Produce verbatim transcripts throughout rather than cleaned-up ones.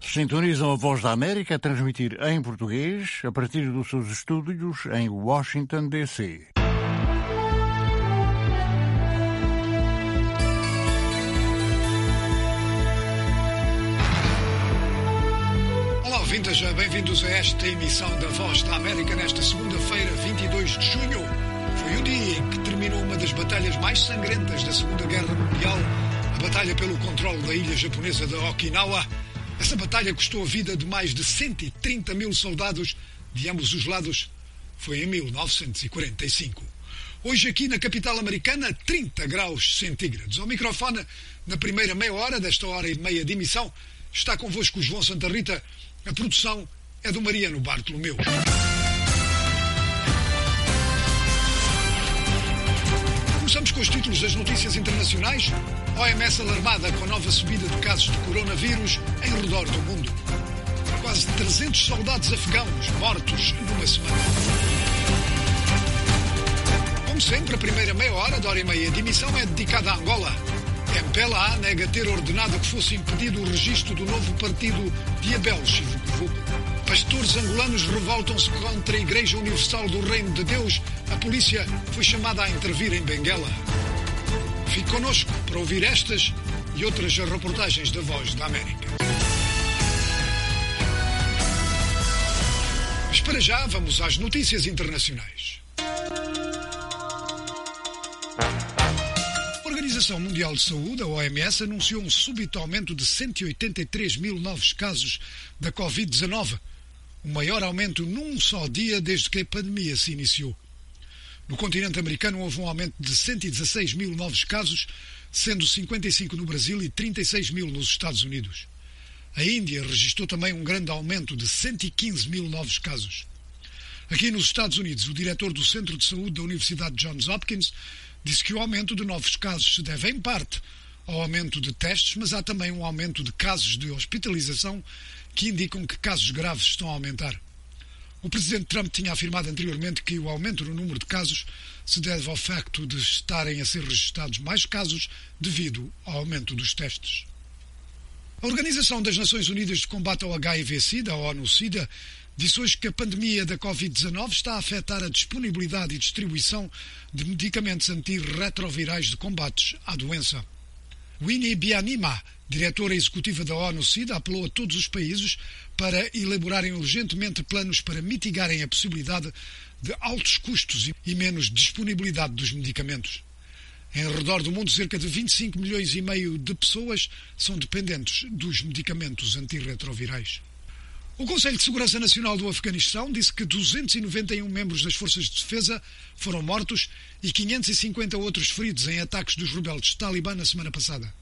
Sintonizam a Voz da América a transmitir em português a partir dos seus estúdios em Washington, D C Olá, ouvintes, bem-vindos a esta emissão da Voz da América nesta segunda-feira, vinte e dois de junho. Foi o dia em que terminou uma das batalhas mais sangrentas da Segunda Guerra Mundial, a batalha pelo controle da ilha japonesa de Okinawa. Essa batalha custou a vida de mais de cento e trinta mil soldados de ambos os lados. Foi em mil novecentos e quarenta e cinco. Hoje aqui na capital americana, trinta graus centígrados. Ao microfone, na primeira meia hora desta hora e meia de emissão, está convosco o João Santa Rita. A produção é do Mariano Bartolomeu. Começamos com os títulos das notícias internacionais. O M S alarmada com a nova subida de casos de coronavírus em redor do mundo. Quase trezentos soldados afegãos mortos numa semana. Como sempre, a primeira meia hora da hora e meia de emissão é dedicada a Angola. M P L A nega ter ordenado que fosse impedido o registro do novo partido de Abel Chivucovuco. Pastores angolanos revoltam-se contra a Igreja Universal do Reino de Deus. A polícia foi chamada a intervir em Benguela. Fique connosco para ouvir estas e outras reportagens da Voz da América. Mas para já vamos às notícias internacionais. A Organização Mundial de Saúde, a O M S, anunciou um súbito aumento de cento e oitenta e três mil novos casos da covid dezanove, o maior aumento num só dia desde que a pandemia se iniciou. No continente americano houve um aumento de cento e dezasseis mil novos casos, sendo cinquenta e cinco no Brasil e trinta e seis mil nos Estados Unidos. A Índia registrou também um grande aumento de cento e quinze mil novos casos. Aqui nos Estados Unidos, o diretor do Centro de Saúde da Universidade Johns Hopkins disse que o aumento de novos casos se deve, em parte, ao aumento de testes, mas há também um aumento de casos de hospitalização que indicam que casos graves estão a aumentar. O presidente Trump tinha afirmado anteriormente que o aumento no número de casos se deve ao facto de estarem a ser registrados mais casos devido ao aumento dos testes. A Organização das Nações Unidas de Combate ao H I V-Sida, a ONU-Sida, disse hoje que a pandemia da covid dezanove está a afetar a disponibilidade e distribuição de medicamentos antirretrovirais de combates à doença. Winnie Byanyima, diretora executiva da ONU-Sida, apelou a todos os países para elaborarem urgentemente planos para mitigarem a possibilidade de altos custos e menos disponibilidade dos medicamentos. Em redor do mundo, cerca de vinte e cinco milhões e meio de pessoas são dependentes dos medicamentos antirretrovirais. O Conselho de Segurança Nacional do Afeganistão disse que duzentos e noventa e um membros das forças de defesa foram mortos e quinhentos e cinquenta outros feridos em ataques dos rebeldes talibã na semana passada.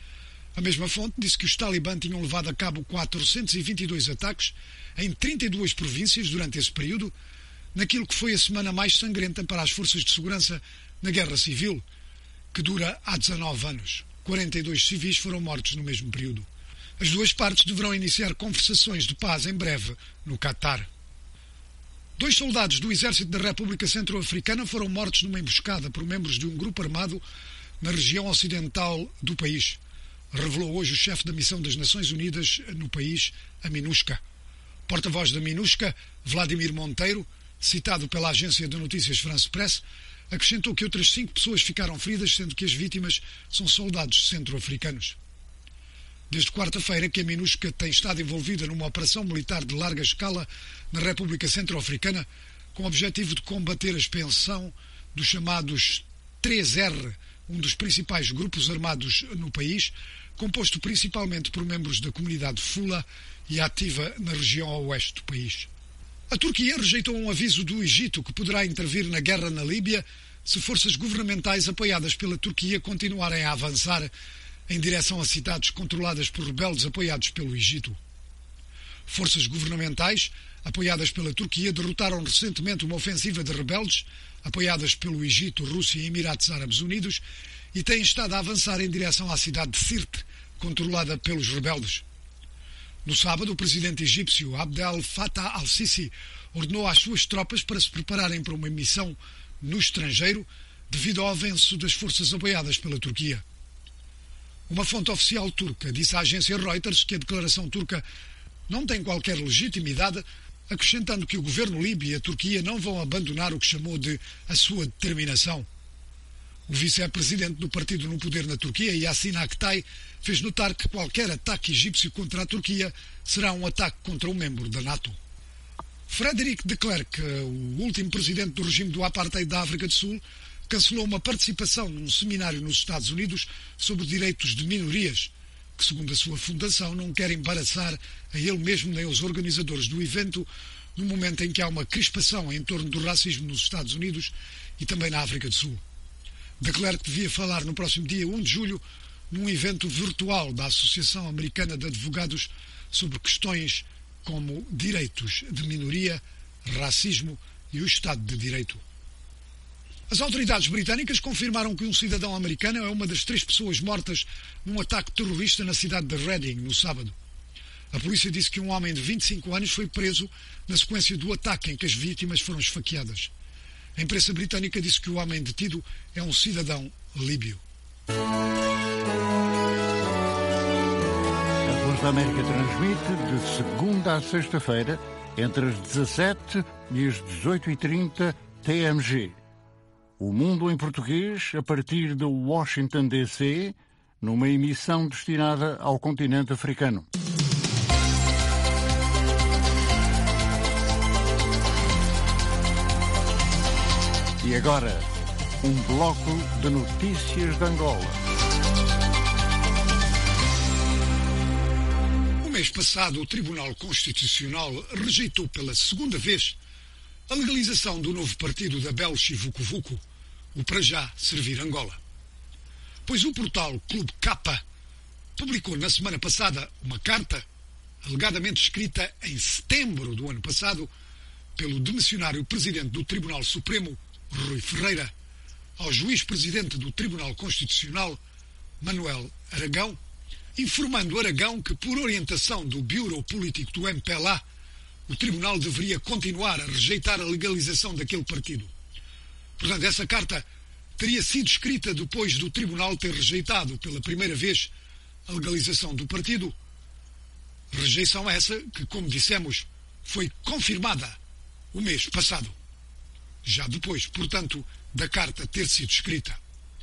A mesma fonte disse que os talibã tinham levado a cabo quatrocentos e vinte e dois ataques em trinta e duas províncias durante esse período, naquilo que foi a semana mais sangrenta para as forças de segurança na Guerra Civil, que dura há dezanove anos. quarenta e dois civis foram mortos no mesmo período. As duas partes deverão iniciar conversações de paz em breve no Catar. Dois soldados do Exército da República Centro-Africana foram mortos numa emboscada por membros de um grupo armado na região ocidental do país, revelou hoje o chefe da missão das Nações Unidas no país, a MINUSCA. Porta-voz da MINUSCA, Vladimir Monteiro, citado pela agência de notícias France Press, acrescentou que outras cinco pessoas ficaram feridas, sendo que as vítimas são soldados centro-africanos. Desde quarta-feira que a MINUSCA tem estado envolvida numa operação militar de larga escala na República Centro-Africana, com o objetivo de combater a expansão dos chamados três R, um dos principais grupos armados no país, composto principalmente por membros da comunidade Fula e ativa na região a oeste do país. A Turquia rejeitou um aviso do Egito que poderá intervir na guerra na Líbia se forças governamentais apoiadas pela Turquia continuarem a avançar em direção a cidades controladas por rebeldes apoiados pelo Egito. Forças governamentais apoiadas pela Turquia derrotaram recentemente uma ofensiva de rebeldes apoiadas pelo Egito, Rússia e Emirados Árabes Unidos e têm estado a avançar em direção à cidade de Sirte, controlada pelos rebeldes. No sábado, o presidente egípcio Abdel Fattah al-Sisi ordenou às suas tropas para se prepararem para uma missão no estrangeiro devido ao avanço das forças apoiadas pela Turquia. Uma fonte oficial turca disse à agência Reuters que a declaração turca não tem qualquer legitimidade, acrescentando que o governo líbio e a Turquia não vão abandonar o que chamou de a sua determinação. O vice-presidente do partido no poder na Turquia, Yasin Aktay, fez notar que qualquer ataque egípcio contra a Turquia será um ataque contra um membro da NATO. Frédéric de Klerk, o último presidente do regime do apartheid da África do Sul, cancelou uma participação num seminário nos Estados Unidos sobre direitos de minorias, que, segundo a sua fundação, não quer embaraçar a ele mesmo nem aos organizadores do evento, no momento em que há uma crispação em torno do racismo nos Estados Unidos e também na África do Sul. De Klerk devia falar no próximo dia um de julho num evento virtual da Associação Americana de Advogados sobre questões como direitos de minoria, racismo e o Estado de Direito. As autoridades britânicas confirmaram que um cidadão americano é uma das três pessoas mortas num ataque terrorista na cidade de Reading, no sábado. A polícia disse que um homem de vinte e cinco anos foi preso na sequência do ataque em que as vítimas foram esfaqueadas. A imprensa britânica disse que o homem detido é um cidadão líbio. A Voz da América transmite de segunda a sexta-feira, entre as dezassete e as dezoito e trinta T M G. O Mundo em Português, a partir de Washington, D C, numa emissão destinada ao continente africano. E agora, um bloco de notícias de Angola. No mês passado, o Tribunal Constitucional rejeitou pela segunda vez a legalização do novo partido da Belchi Vucu Vucu, o Para Já Servir Angola. Pois o portal Clube Capa publicou na semana passada uma carta, alegadamente escrita em setembro do ano passado, pelo demissionário presidente do Tribunal Supremo, Rui Ferreira, ao juiz-presidente do Tribunal Constitucional, Manuel Aragão, informando Aragão que, por orientação do Bureau Político do M P L A, o Tribunal deveria continuar a rejeitar a legalização daquele partido. Portanto, essa carta teria sido escrita depois do Tribunal ter rejeitado pela primeira vez a legalização do partido. Rejeição essa que, como dissemos, foi confirmada o mês passado. Já depois, portanto, da carta ter sido escrita.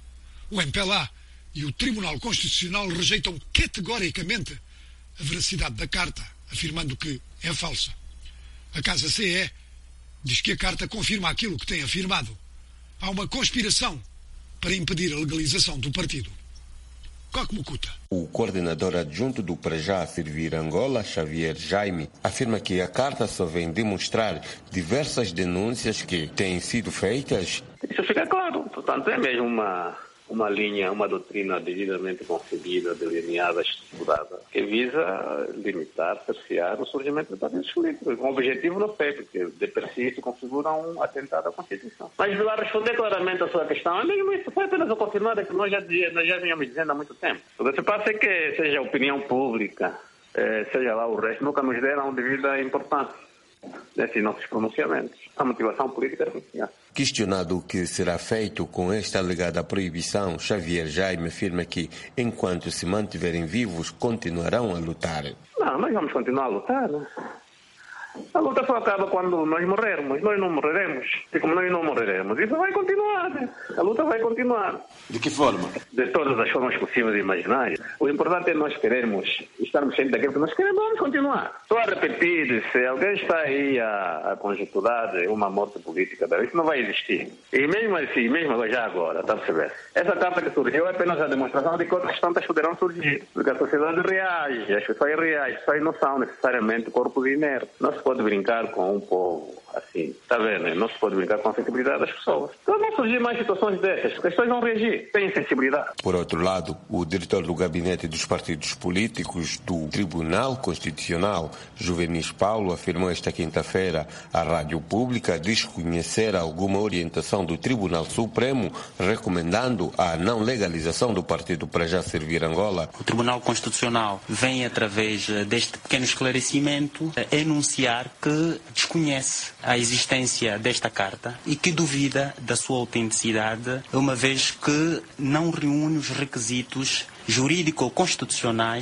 O M P L A e o Tribunal Constitucional rejeitam categoricamente a veracidade da carta, afirmando que é falsa. A Casa C E diz que a carta confirma aquilo que tem afirmado. Há uma conspiração para impedir a legalização do partido. Coque Mucuta. O coordenador adjunto do Para Já Servir Angola, Xavier Jaime, afirma que a carta só vem demonstrar diversas denúncias que têm sido feitas. Isso fica claro. Portanto, é mesmo uma, uma linha, uma doutrina devidamente concebida, delineada, estudada, que visa limitar, cercear o surgimento de partidos políticos. Um objetivo não sei, porque de per si se configura um atentado à Constituição. Mas para responder claramente a sua questão, é mesmo isso. Foi apenas o confirmar que nós já, nós já vinhamos dizendo há muito tempo. O que se passa é que, seja a opinião pública, seja lá o resto, nunca nos deram devida importância desses nossos pronunciamentos. A motivação política é confiança. Questionado o que será feito com esta alegada proibição, Xavier Jaime afirma que, enquanto se mantiverem vivos, continuarão a lutar. Não, nós vamos continuar a lutar, né? A luta só acaba quando nós morrermos. Nós não morreremos. E como nós não morreremos, isso vai continuar. Né? A luta vai continuar. De que forma? De todas as formas possíveis e imaginárias. O importante é nós querermos, estarmos sempre daquilo que nós queremos, vamos continuar. Estou a repetir, se alguém está aí a, a conjecturar uma morte política, isso não vai existir. E mesmo assim, mesmo já agora, está a perceber? Essa carta que surgiu é apenas a demonstração de que outras tantas poderão surgir. Porque a sociedade reage, as pessoas reagem, as pessoas não são necessariamente corpos inertes. Não se pode brincar com um povo assim, está vendo? Não se pode brincar com a sensibilidade das pessoas. Então vão surgir mais situações dessas, porque as pessoas vão reagir, têm sensibilidade. Por outro lado, o diretor do Gabinete dos Partidos Políticos do Tribunal Constitucional, Juvenis Paulo, afirmou esta quinta-feira à Rádio Pública desconhecer alguma orientação do Tribunal Supremo recomendando a não legalização do partido Para Já Servir Angola. O Tribunal Constitucional vem, através deste pequeno esclarecimento, enunciar que desconhece a existência desta carta e que duvida da sua autenticidade, uma vez que não reúne os requisitos jurídico-constitucionais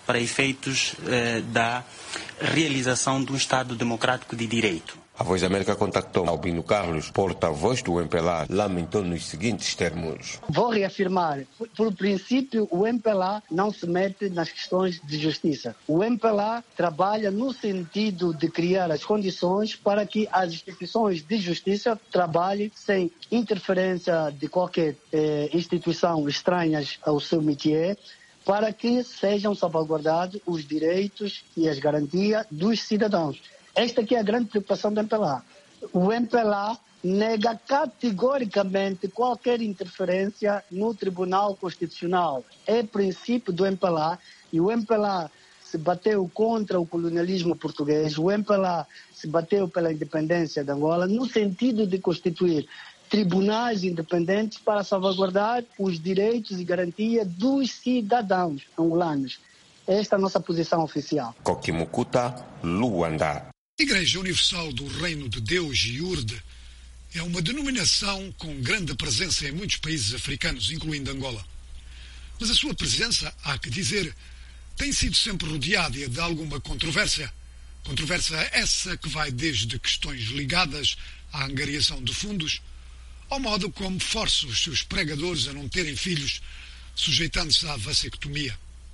para efeitos eh, da realização de um Estado democrático de direito. A Voz da América contactou Albino Carlos, porta-voz do M P L A, lamentou nos seguintes termos. Vou reafirmar, por, por princípio, o M P L A não se mete nas questões de justiça. O M P L A trabalha no sentido de criar as condições para que as instituições de justiça trabalhem sem interferência de qualquer eh, instituição estranhas ao seu métier, para que sejam salvaguardados os direitos e as garantias dos cidadãos. Esta aqui é a grande preocupação do M P L A. O M P L A nega categoricamente qualquer interferência no Tribunal Constitucional. É princípio do M P L A e o M P L A se bateu contra o colonialismo português, o M P L A se bateu pela independência de Angola no sentido de constituir tribunais independentes para salvaguardar os direitos e garantias dos cidadãos angolanos. Esta é a nossa posição oficial. Coquimucuta, Luanda. A Igreja Universal do Reino de Deus, I U R D, é uma denominação com grande presença em muitos países africanos, incluindo Angola. Mas a sua presença, há que dizer, tem sido sempre rodeada de alguma controvérsia. Controvérsia essa que vai desde questões ligadas à angariação de fundos, ao modo como força os seus pregadores a não terem filhos, sujeitando-se à vasectomia.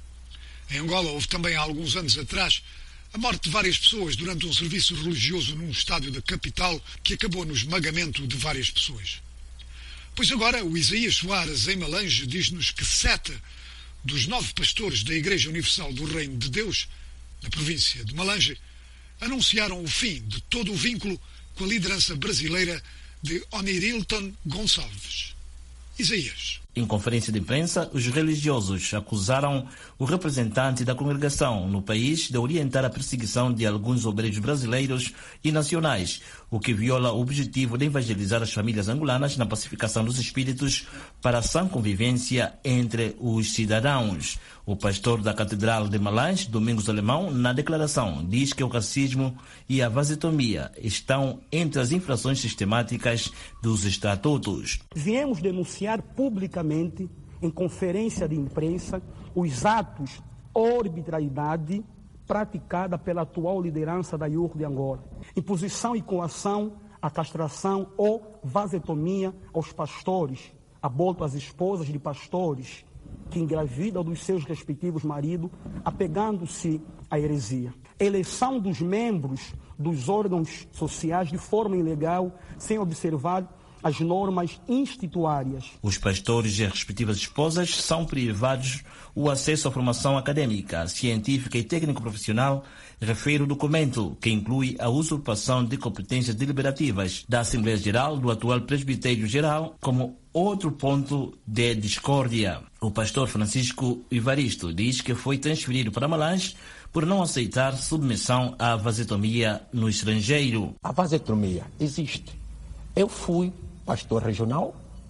Em Angola houve também há alguns anos atrás a morte de várias pessoas durante um serviço religioso num estádio da capital que acabou no esmagamento de várias pessoas. Pois agora o Isaías Soares, em Malange, diz-nos que sete dos nove pastores da Igreja Universal do Reino de Deus, na província de Malange, anunciaram o fim de todo o vínculo com a liderança brasileira de Onirilton Gonçalves. Isaías. Em conferência de imprensa, os religiosos acusaram o representante da congregação no país de orientar a perseguição de alguns obreiros brasileiros e nacionais, o que viola o objetivo de evangelizar as famílias angolanas na pacificação dos espíritos para a sã convivência entre os cidadãos. O pastor da Catedral de Malange, Domingos Alemão, na declaração, diz que o racismo e a vasectomia estão entre as infrações sistemáticas dos estatutos. Viemos denunciar publicamente, em conferência de imprensa, os atos de arbitrariedade praticada pela atual liderança da I U R de Angola. Imposição e coação, a castração ou vasectomia aos pastores, aborto às esposas de pastores que engravidam dos seus respectivos maridos, apegando-se à heresia. Eleição dos membros dos órgãos sociais de forma ilegal, sem observar as normas instituárias. Os pastores e as respectivas esposas são privados o acesso à formação acadêmica, científica e técnico-profissional, refere o documento, que inclui a usurpação de competências deliberativas da Assembleia Geral do atual Presbitério Geral como outro ponto de discórdia. O pastor Francisco Ivaristo diz que foi transferido para Malange por não aceitar submissão à vasectomia no estrangeiro. A vasectomia existe. Eu fui pastor regional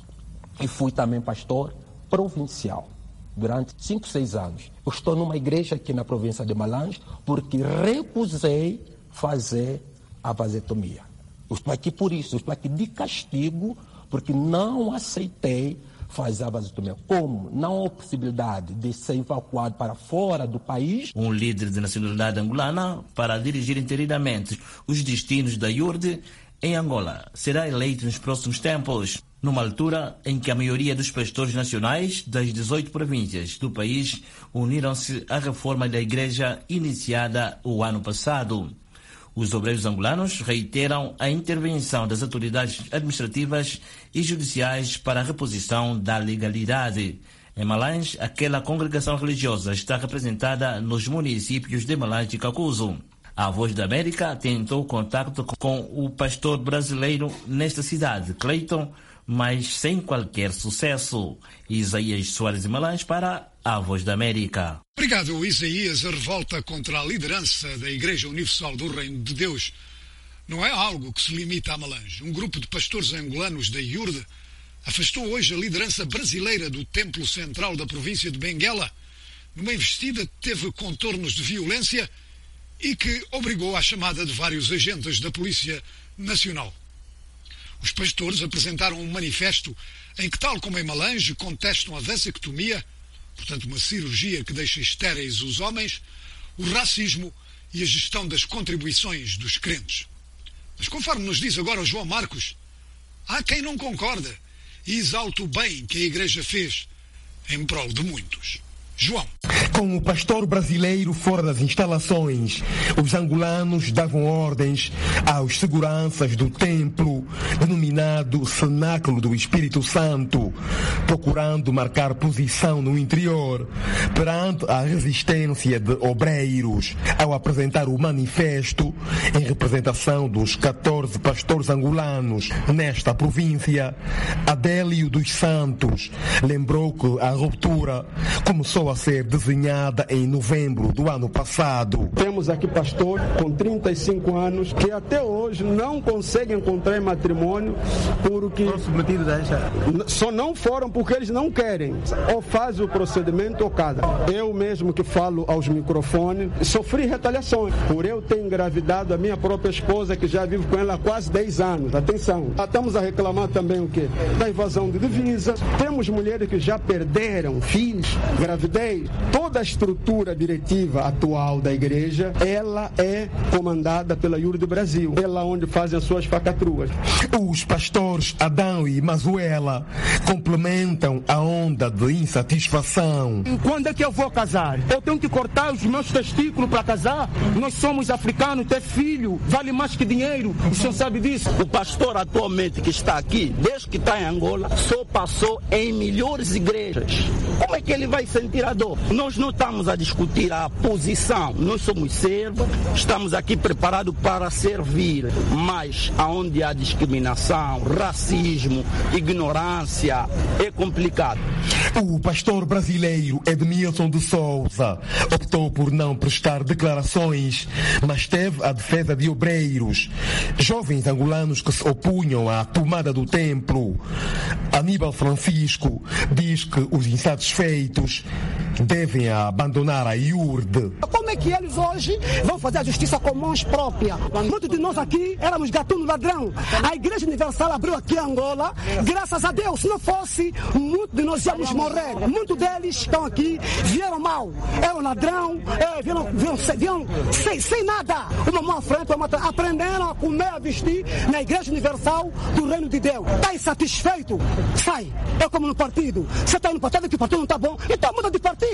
e fui também pastor provincial durante cinco, seis anos. Eu estou numa igreja aqui na província de Malange porque recusei fazer a vasectomia. Eu estou aqui por isso, eu estou aqui de castigo porque não aceitei fazer a vasectomia. Como não há possibilidade de ser evacuado para fora do país. Um líder de nacionalidade angolana para dirigir interinamente os destinos da I U R D em Angola será eleito nos próximos tempos, numa altura em que a maioria dos pastores nacionais das dezoito províncias do país uniram-se à reforma da igreja iniciada o ano passado. Os obreiros angolanos reiteram a intervenção das autoridades administrativas e judiciais para a reposição da legalidade. Em Malange, aquela congregação religiosa está representada nos municípios de Malange e Cacuzo. A Voz da América tentou contato com o pastor brasileiro nesta cidade, Cleiton, mas sem qualquer sucesso. Isaías Soares de Malange para a Voz da América. Obrigado, Isaías. A revolta contra a liderança da Igreja Universal do Reino de Deus não é algo que se limita a Malange. Um grupo de pastores angolanos da I U R D afastou hoje a liderança brasileira do Templo Central da província de Benguela, numa investida que teve contornos de violência e que obrigou à chamada de vários agentes da Polícia Nacional. Os pastores apresentaram um manifesto em que, tal como em Malange, contestam a vasectomia portanto uma cirurgia que deixa estéreis os homens, o racismo e a gestão das contribuições dos crentes. Mas conforme nos diz agora o João Marcos, há quem não concorda e exalta o bem que a Igreja fez em prol de muitos. João. Com o pastor brasileiro fora das instalações, os angolanos davam ordens aos seguranças do templo, denominado Cenáculo do Espírito Santo, procurando marcar posição no interior, perante a resistência de obreiros, ao apresentar o manifesto em representação dos catorze pastores angolanos nesta província. Adélio dos Santos lembrou que a ruptura começou a ser desenhada em novembro do ano passado. Temos aqui pastor com trinta e cinco anos que até hoje não conseguem encontrar matrimônio porque só não foram porque eles não querem. Ou fazem o procedimento ou casa. Eu mesmo que falo aos microfones, sofri retaliações por eu ter engravidado a minha própria esposa, que já vivo com ela há quase dez anos. Atenção. Estamos a reclamar também o quê? Da invasão de divisas. Temos mulheres que já perderam filhos, gravidez. Toda a estrutura diretiva atual da igreja, ela é comandada pela I U R D Brasil. Ela onde fazem as suas facatruas. Os pastores Adão e Mazuela complementam a onda de insatisfação. Quando é que eu vou casar? Eu tenho que cortar os meus testículos para casar? Nós somos africanos, ter filho vale mais que dinheiro. O senhor sabe disso? O pastor atualmente que está aqui, desde que está em Angola, só passou em melhores igrejas. Como é que ele vai sentir a dor? Nós não estamos a discutir a posição. Nós somos servos, estamos aqui preparados para servir. Mas aonde há discriminação, racismo, ignorância, é complicado. O pastor brasileiro Edmilson de Souza optou por não prestar declarações, mas teve a defesa de obreiros, jovens angolanos que se opunham à tomada do templo. Aníbal Francisco diz que os insatisfeitos devem abandonar a I U R D. Como é que eles hoje vão fazer a justiça com mãos próprias? Muitos de nós aqui éramos gatuno ladrão. A Igreja Universal abriu aqui em Angola, graças a Deus. Se não fosse, muitos de nós íamos morrer. Muitos deles estão aqui, vieram mal. Eram ladrão, é, vieram, vieram, vieram sem, sem nada. Uma mão à frente, uma atrás. Aprenderam a comer, a vestir na Igreja Universal do Reino de Deus. Está insatisfeito? Sai. É como no partido. Você está no partido que o partido não está bom, então muda de partido.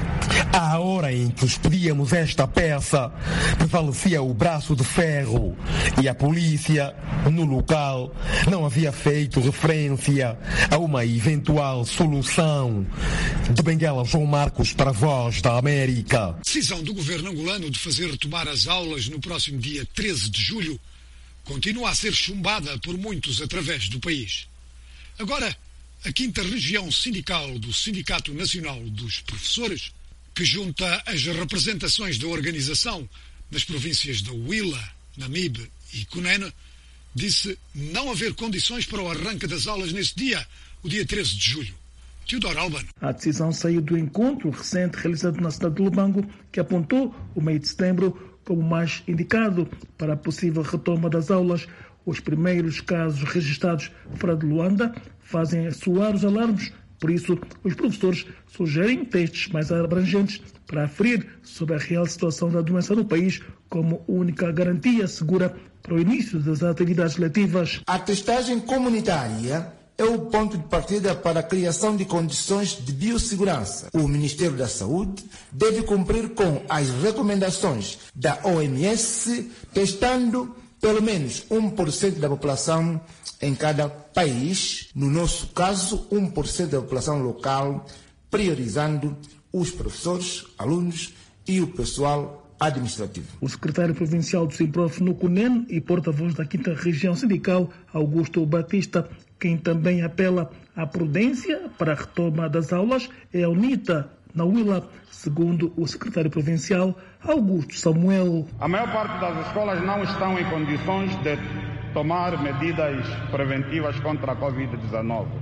À hora em que expedíamos esta peça, prevalecia o braço de ferro e a polícia, no local, não havia feito referência a uma eventual solução. De Benguela, João Marcos, para a Voz da América. A decisão do governo angolano de fazer retomar as aulas no próximo dia treze de julho continua a ser chumbada por muitos através do país. Agora, a quinta região sindical do Sindicato Nacional dos Professores, que junta as representações da organização nas províncias de Huila, Namibe e Cunene, disse não haver condições para o arranque das aulas nesse dia, o dia treze de julho. Teodoro Albano. A decisão saiu do encontro recente realizado na cidade de Lubango, que apontou o mês de setembro como mais indicado para a possível retoma das aulas. Os primeiros casos registrados fora de Luanda fazem soar os alarmes. Por isso, os professores sugerem testes mais abrangentes para aferir sobre a real situação da doença no país como única garantia segura para o início das atividades letivas. A testagem comunitária é o ponto de partida para a criação de condições de biossegurança. O Ministério da Saúde deve cumprir com as recomendações da O M S, testando pelo menos um por cento da população em cada país, no nosso caso, um por cento da população local, priorizando os professores, alunos e o pessoal administrativo. O secretário provincial do Simprof no Cunene e porta-voz da quinta região sindical, Augusto Batista, quem também apela à prudência para a retoma das aulas, é a UNITA, na Huila, segundo o secretário provincial, Augusto Samuel. A maior parte das escolas não estão em condições de tomar medidas preventivas contra a covid dezenove.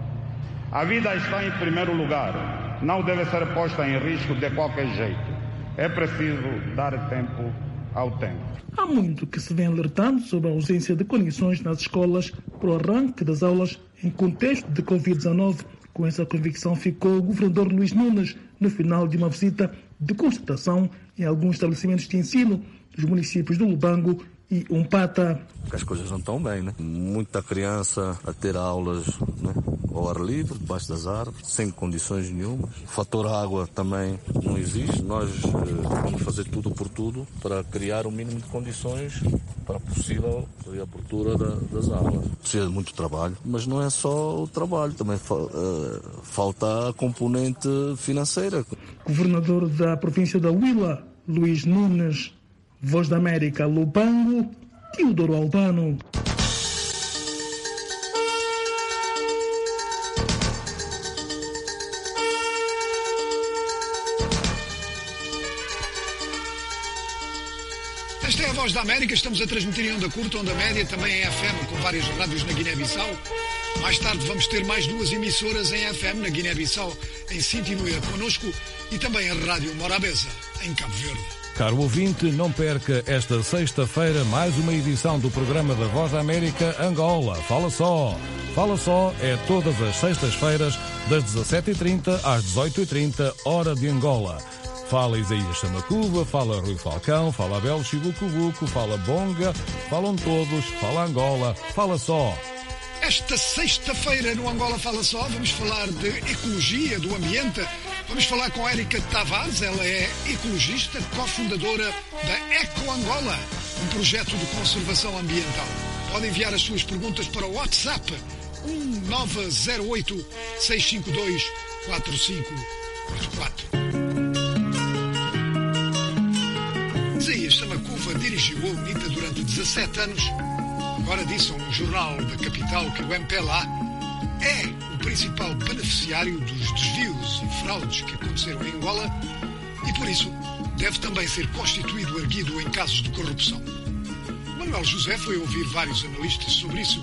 A vida está em primeiro lugar, não deve ser posta em risco de qualquer jeito. É preciso dar tempo ao tempo. Há muito que se vem alertando sobre a ausência de condições nas escolas para o arranque das aulas em contexto de covid dezenove, Com essa convicção ficou o governador Luís Nunes no final de uma visita de constatação em alguns estabelecimentos de ensino dos municípios do Lubango e Umpata. As coisas não estão bem, né? Muita criança a ter aulas, né, ao ar livre, debaixo das árvores, sem condições nenhumas. O fator água também não existe. Nós eh, vamos fazer tudo por tudo para criar o mínimo de condições para a possível reabertura da, das aulas. Precisa de muito trabalho, mas não é só o trabalho, também fa uh, falta a componente financeira. Governador da província da Huila, Luís Nunes. Voz da América, Lubango, Teodoro Albano. Esta é a Voz da América, estamos a transmitir em onda curta, onda média, também em F M, com várias rádios na Guiné-Bissau. Mais tarde vamos ter mais duas emissoras em F M na Guiné-Bissau, em Sintinuia conosco, e também a Rádio Morabeza, em Cabo Verde. Caro ouvinte, não perca esta sexta-feira mais uma edição do programa da Voz da América Angola. Fala só! Fala só é todas as sextas-feiras, das dezassete e trinta às dezoito e trinta, hora de Angola. Fala Isaías Chamacuba, fala Rui Falcão, fala Abel Chibucubuco, fala Bonga, falam todos, fala Angola, fala só! Esta sexta-feira no Angola Fala Só vamos falar de ecologia, do ambiente. Vamos falar com Érica Tavares, ela é ecologista, cofundadora da Eco Angola, um projeto de conservação ambiental. Pode enviar as suas perguntas para o WhatsApp um nove zero oito, seis cinco dois, quatro cinco quatro quatro. Isaías Chamacuva dirigiu a UNITA durante dezassete anos. Agora disse a um jornal da capital que o M P L A é o principal beneficiário dos desvios e fraudes que aconteceram em Angola e, por isso, deve também ser constituído erguido em casos de corrupção. Manuel José foi ouvir vários analistas sobre isso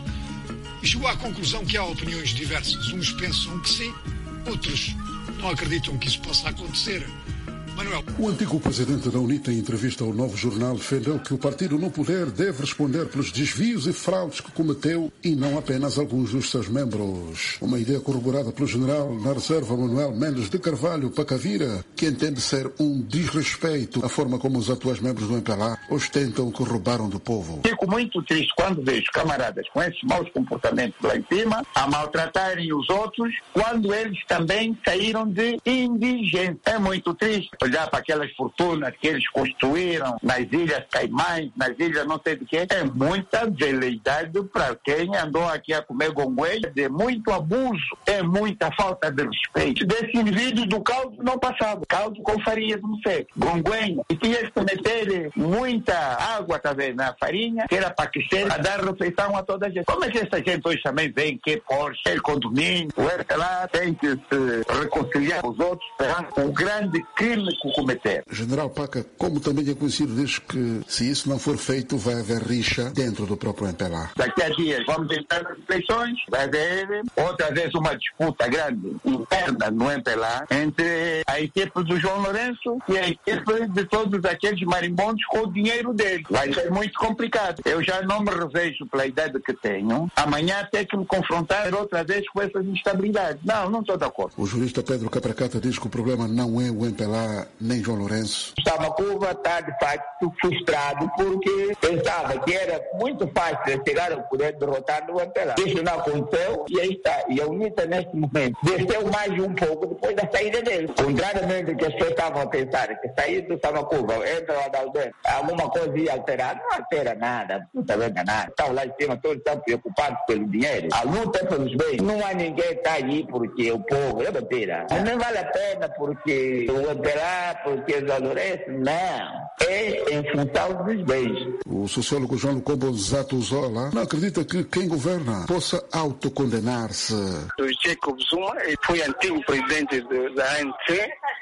e chegou à conclusão que há opiniões diversas. Uns pensam que sim, outros não acreditam que isso possa acontecer. Manuel. O antigo presidente da UNITA, em entrevista ao Novo Jornal, defendeu que o partido no poder deve responder pelos desvios e fraudes que cometeu e não apenas alguns dos seus membros. Uma ideia corroborada pelo general na reserva Manuel Mendes de Carvalho Pacavira, que entende ser um desrespeito à forma como os atuais membros do M P L A ostentam o que roubaram do povo. Fico muito triste quando vejo camaradas com esses maus comportamentos lá em cima a maltratarem os outros quando eles também saíram de indigentes. É muito triste olhar para aquelas fortunas que eles construíram nas Ilhas Caimães, nas ilhas não sei de quê. É muita veleidade para quem andou aqui a comer gongueia, é muito abuso, é muita falta de respeito. Desse indivíduo do caldo não passava, caldo com farinha de moceque, gonguenha, e tinha que meter muita água, tá vendo, na farinha, que era para aquecer, a dar refeição a toda a gente. Como é que essa gente hoje também vem, que Porsche, é condomínio, o R T lá tem que se reconciliar com os outros, perante um grande crime que cometer. General Paca, como também é conhecido, diz que se isso não for feito, vai haver rixa dentro do próprio M P L A. Daqui a dias vamos entrar nas eleições, vai haver outra vez uma disputa grande, interna no M P L A, entre a equipe do João Lourenço e a equipe de todos aqueles marimbondos com o dinheiro deles. Vai ser muito complicado. Eu já não me revejo pela idade que tenho. Amanhã ter que me confrontar outra vez com essas instabilidades. Não, não estou de acordo. O jurista Pedro Capracata diz que o problema não é o M P L A nem João Lourenço. Chamacuva está, de facto, frustrado porque pensava que era muito fácil chegar ao poder derrotar no M P L A. Isso não aconteceu e aí está. E a UNITA, neste momento, desceu mais um pouco depois da saída dele. Contrariamente ao que as pessoas estavam a pensar, que sair do Chamacuva, entra o Adalberto, alguma coisa ia alterar. Não altera nada, não está vendo nada. Estão lá em cima, todos estão preocupados pelo dinheiro. A luta é pelos bens. Não há ninguém que está aí porque o povo é mentira. Não vale a pena porque o M P L A, porque os Lourenço, não. É em função dos bens. O sociólogo João Lucombo Zato Zola não acredita que quem governa possa autocondenar-se. O Jacob Zuma foi antigo presidente da A N C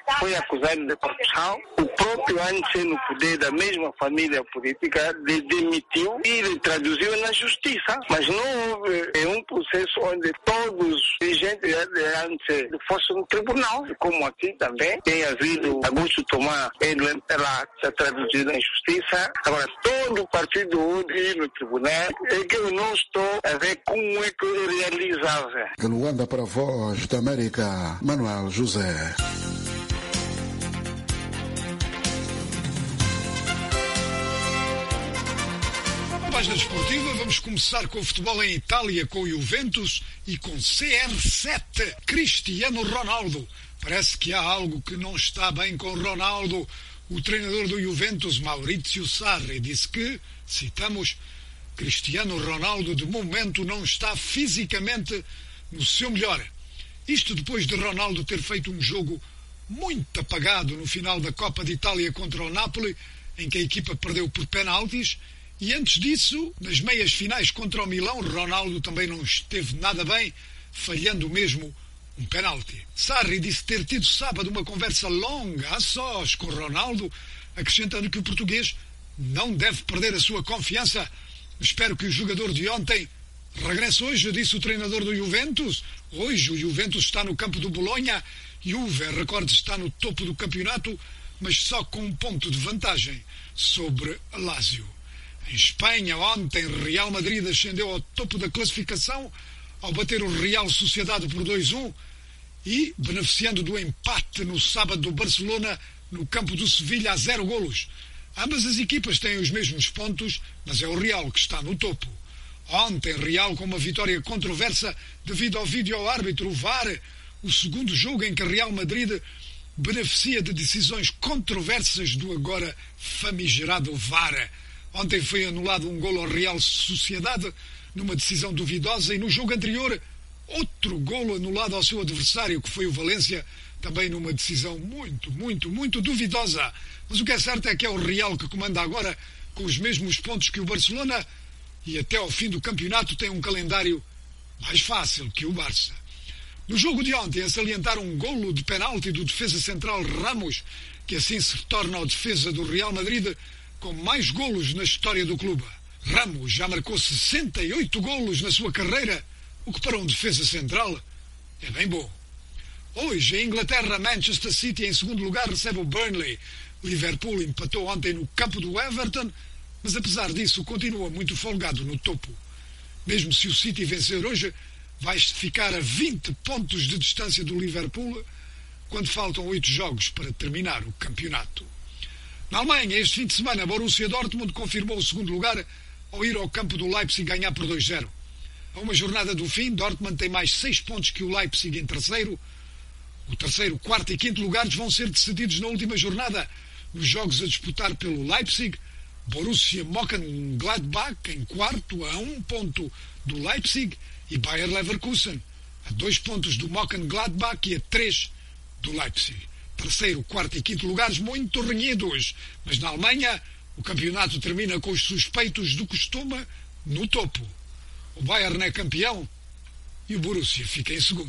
foi acusado de corrupção. O próprio Anse, no poder da mesma família política, lhe demitiu e lhe traduziu na justiça. Mas não houve é um processo onde todos os dirigentes de Anse fossem no tribunal. Como aqui também tem havido Augusto Tomás e do M P L A se traduzido na justiça. Agora, todo o partido ir no tribunal é que eu não estou a ver como é que é realizável. De Luanda para a Voz da América, Manuel José. Na página desportiva, vamos começar com o futebol em Itália, com o Juventus e com C R sete, Cristiano Ronaldo. Parece que há algo que não está bem com Ronaldo. O treinador do Juventus, Maurizio Sarri, disse que, citamos, Cristiano Ronaldo de momento não está fisicamente no seu melhor. Isto depois de Ronaldo ter feito um jogo muito apagado no final da Copa de Itália contra o Napoli, em que a equipa perdeu por penaltis, e antes disso, nas meias finais contra o Milão, Ronaldo também não esteve nada bem, falhando mesmo um penalti. Sarri disse ter tido sábado uma conversa longa a sós com Ronaldo, acrescentando que o português não deve perder a sua confiança. Espero que o jogador de ontem regresse hoje, disse o treinador do Juventus. Hoje o Juventus está no campo do Bolonha. Juve, recorde, está no topo do campeonato, mas só com um ponto de vantagem sobre a Lazio. Em Espanha, ontem, Real Madrid ascendeu ao topo da classificação ao bater o Real Sociedade por dois a um e beneficiando do empate no sábado do Barcelona no campo do Sevilha a zero golos. Ambas as equipas têm os mesmos pontos, mas é o Real que está no topo. Ontem, Real com uma vitória controversa devido ao vídeo-árbitro, o V A R, o segundo jogo em que Real Madrid beneficia de decisões controversas do agora famigerado V A R. Ontem foi anulado um golo ao Real Sociedade numa decisão duvidosa e no jogo anterior outro golo anulado ao seu adversário, que foi o Valência, também numa decisão muito, muito, muito duvidosa. Mas o que é certo é que é o Real que comanda agora com os mesmos pontos que o Barcelona e até ao fim do campeonato tem um calendário mais fácil que o Barça. No jogo de ontem, a salientar um golo de penalti do defesa central Ramos, que assim se torna o defesa do Real Madrid com mais golos na história do clube. Ramos já marcou sessenta e oito golos na sua carreira, o que para um defesa central é bem bom. Hoje, em Inglaterra, Manchester City em segundo lugar recebe o Burnley. Liverpool empatou ontem no campo do Everton, mas apesar disso continua muito folgado no topo. Mesmo se o City vencer hoje, vai ficar a vinte pontos de distância do Liverpool, quando faltam oito jogos para terminar o campeonato. Na Alemanha, este fim de semana, Borussia Dortmund confirmou o segundo lugar ao ir ao campo do Leipzig ganhar por dois a zero. A uma jornada do fim, Dortmund tem mais seis pontos que o Leipzig em terceiro. O terceiro, quarto e quinto lugares vão ser decididos na última jornada, nos jogos a disputar pelo Leipzig. Borussia Mönchengladbach em quarto, a um ponto do Leipzig, e Bayer Leverkusen a dois pontos do Mönchengladbach e a três do Leipzig. Terceiro, quarto e quinto lugares muito renhidos, mas na Alemanha o campeonato termina com os suspeitos do costume no topo. O Bayern é campeão e o Borussia fica em segundo.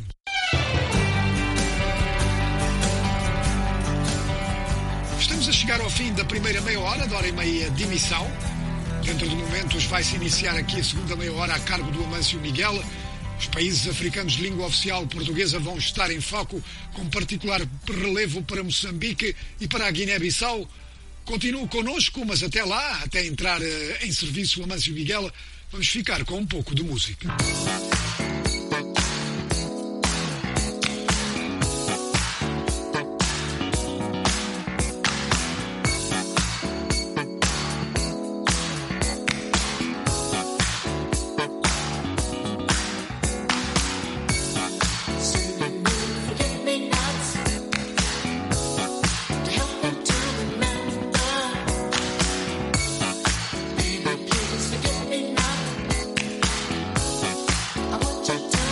Estamos a chegar ao fim da primeira meia hora, da hora e meia de emissão. Dentro de momentos vai-se iniciar aqui a segunda meia hora a cargo do Amâncio Miguel. Os países africanos de língua oficial portuguesa vão estar em foco, com particular relevo para Moçambique e para a Guiné-Bissau. Continuo connosco, mas até lá, até entrar uh, em serviço o Amâncio Miguel, vamos ficar com um pouco de música. Forget me not. I want you to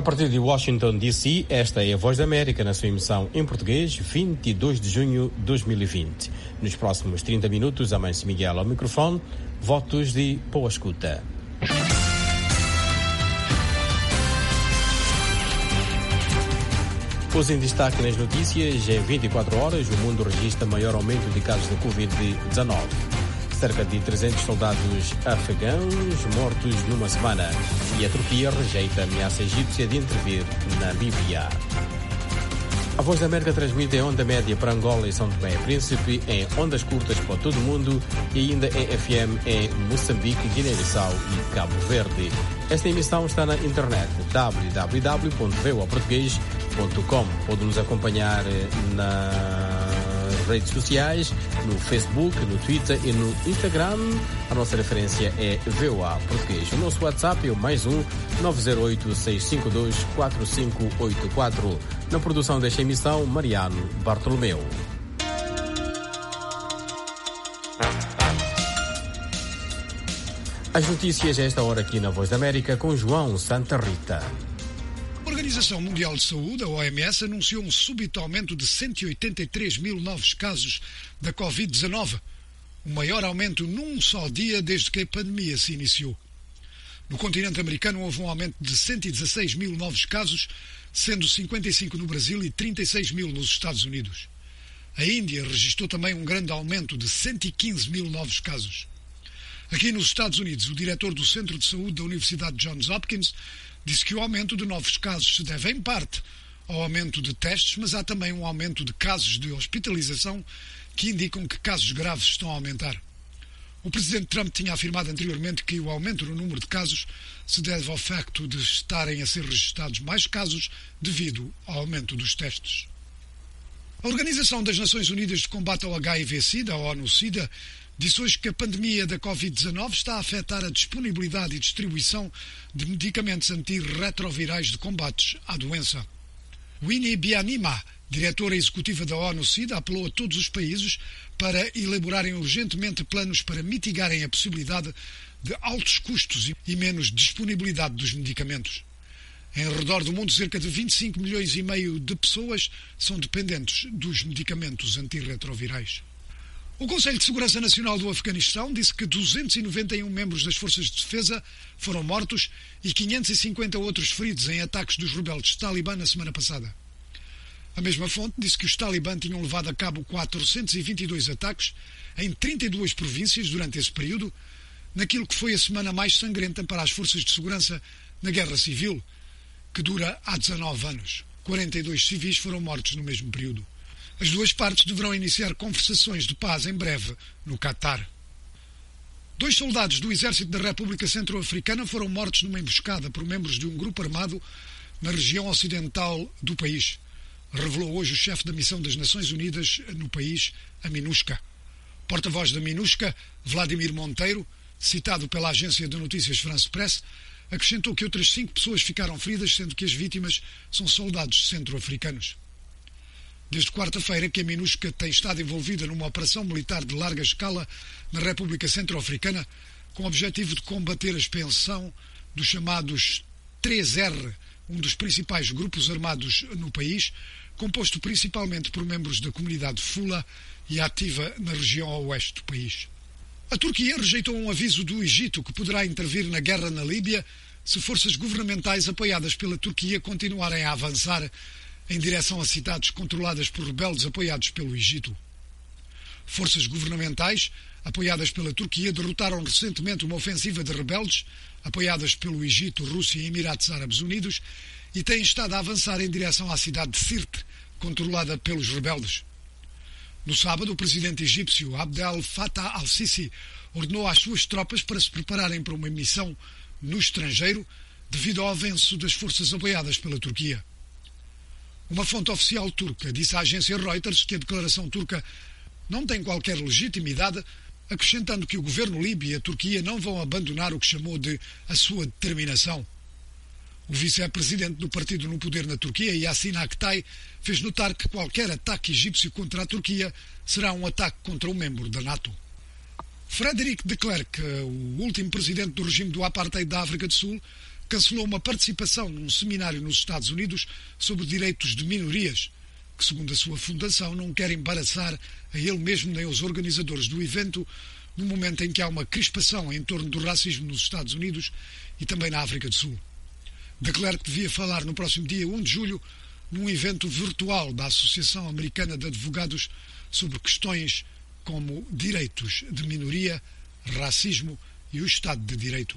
A partir de Washington, D C, esta é a Voz da América na sua emissão em português, vinte e dois de junho de dois mil e vinte. Nos próximos trinta minutos, Amâncio Miguel ao microfone, votos de boa escuta. Os em destaque nas notícias, em vinte e quatro horas, o mundo registra maior aumento de casos de covid dezenove. Cerca de trezentos soldados afegãos mortos numa semana. E a Turquia rejeita a ameaça egípcia de intervir na Líbia. A Voz da América transmite em onda média para Angola e São Tomé e Príncipe, em ondas curtas para todo o mundo e ainda em F M em Moçambique, Guiné-Bissau e Cabo Verde. Esta emissão está na internet w w w ponto v o a português ponto com. Pode nos acompanhar nas redes sociais, no Facebook, no Twitter e no Instagram. A nossa referência é V O A Português. O nosso WhatsApp é o mais um nove zero oito, seis cinco dois, quatro cinco oito quatro. Na produção desta emissão, Mariano Bartolomeu. As notícias a esta hora aqui na Voz da América com João Santa Rita. A Organização Mundial de Saúde, a O M S, anunciou um súbito aumento de cento e oitenta e três mil novos casos da covid dezenove, o maior aumento num só dia desde que a pandemia se iniciou. No continente americano houve um aumento de cento e dezasseis mil novos casos, sendo cinquenta e cinco no Brasil e trinta e seis mil nos Estados Unidos. A Índia registrou também um grande aumento de cento e quinze mil novos casos. Aqui nos Estados Unidos, o diretor do Centro de Saúde da Universidade Johns Hopkins disse que o aumento de novos casos se deve, em parte, ao aumento de testes, mas há também um aumento de casos de hospitalização que indicam que casos graves estão a aumentar. O presidente Trump tinha afirmado anteriormente que o aumento no número de casos se deve ao facto de estarem a ser registrados mais casos devido ao aumento dos testes. A Organização das Nações Unidas de Combate ao H I V-Sida, a ONU-Sida, disse hoje que a pandemia da covid dezenove está a afetar a disponibilidade e distribuição de medicamentos antirretrovirais de combates à doença. Winnie Byanyima, diretora executiva da ONU-Sida, apelou a todos os países para elaborarem urgentemente planos para mitigarem a possibilidade de altos custos e menos disponibilidade dos medicamentos. Em redor do mundo, cerca de vinte e cinco milhões e meio de pessoas são dependentes dos medicamentos antirretrovirais. O Conselho de Segurança Nacional do Afeganistão disse que duzentos e noventa e um membros das forças de defesa foram mortos e quinhentos e cinquenta outros feridos em ataques dos rebeldes Talibã na semana passada. A mesma fonte disse que os Talibã tinham levado a cabo quatrocentos e vinte e dois ataques em trinta e duas províncias durante esse período, naquilo que foi a semana mais sangrenta para as forças de segurança na Guerra Civil, que dura há dezanove anos. quarenta e dois civis foram mortos no mesmo período. As duas partes deverão iniciar conversações de paz em breve no Catar. Dois soldados do Exército da República Centro-Africana foram mortos numa emboscada por membros de um grupo armado na região ocidental do país, revelou hoje o chefe da Missão das Nações Unidas no país, a MINUSCA. Porta-voz da MINUSCA, Vladimir Monteiro, citado pela agência de notícias France Press, acrescentou que outras cinco pessoas ficaram feridas, sendo que as vítimas são soldados centro-africanos. Desde quarta-feira que a MINUSCA tem estado envolvida numa operação militar de larga escala na República Centro-Africana, com o objetivo de combater a expansão dos chamados três R, um dos principais grupos armados no país, composto principalmente por membros da comunidade Fula e ativa na região oeste do país. A Turquia rejeitou um aviso do Egito que poderá intervir na guerra na Líbia se forças governamentais apoiadas pela Turquia continuarem a avançar em direção a cidades controladas por rebeldes apoiados pelo Egito. Forças governamentais apoiadas pela Turquia derrotaram recentemente uma ofensiva de rebeldes apoiadas pelo Egito, Rússia e Emirados Árabes Unidos e têm estado a avançar em direção à cidade de Sirte, controlada pelos rebeldes. No sábado, o presidente egípcio Abdel Fattah al-Sisi ordenou às suas tropas para se prepararem para uma missão no estrangeiro devido ao avanço das forças apoiadas pela Turquia. Uma fonte oficial turca disse à agência Reuters que a declaração turca não tem qualquer legitimidade, acrescentando que o governo líbio e a Turquia não vão abandonar o que chamou de a sua determinação. O vice-presidente do partido no poder na Turquia, Yasin Aktay, fez notar que qualquer ataque egípcio contra a Turquia será um ataque contra um membro da NATO. Frédéric de Klerk, o último presidente do regime do apartheid da África do Sul, cancelou uma participação num seminário nos Estados Unidos sobre direitos de minorias, que, segundo a sua fundação, não quer embaraçar a ele mesmo nem aos organizadores do evento, no momento em que há uma crispação em torno do racismo nos Estados Unidos e também na África do Sul. De Klerk devia falar no próximo dia primeiro de julho num evento virtual da Associação Americana de Advogados sobre questões como direitos de minoria, racismo e o Estado de Direito.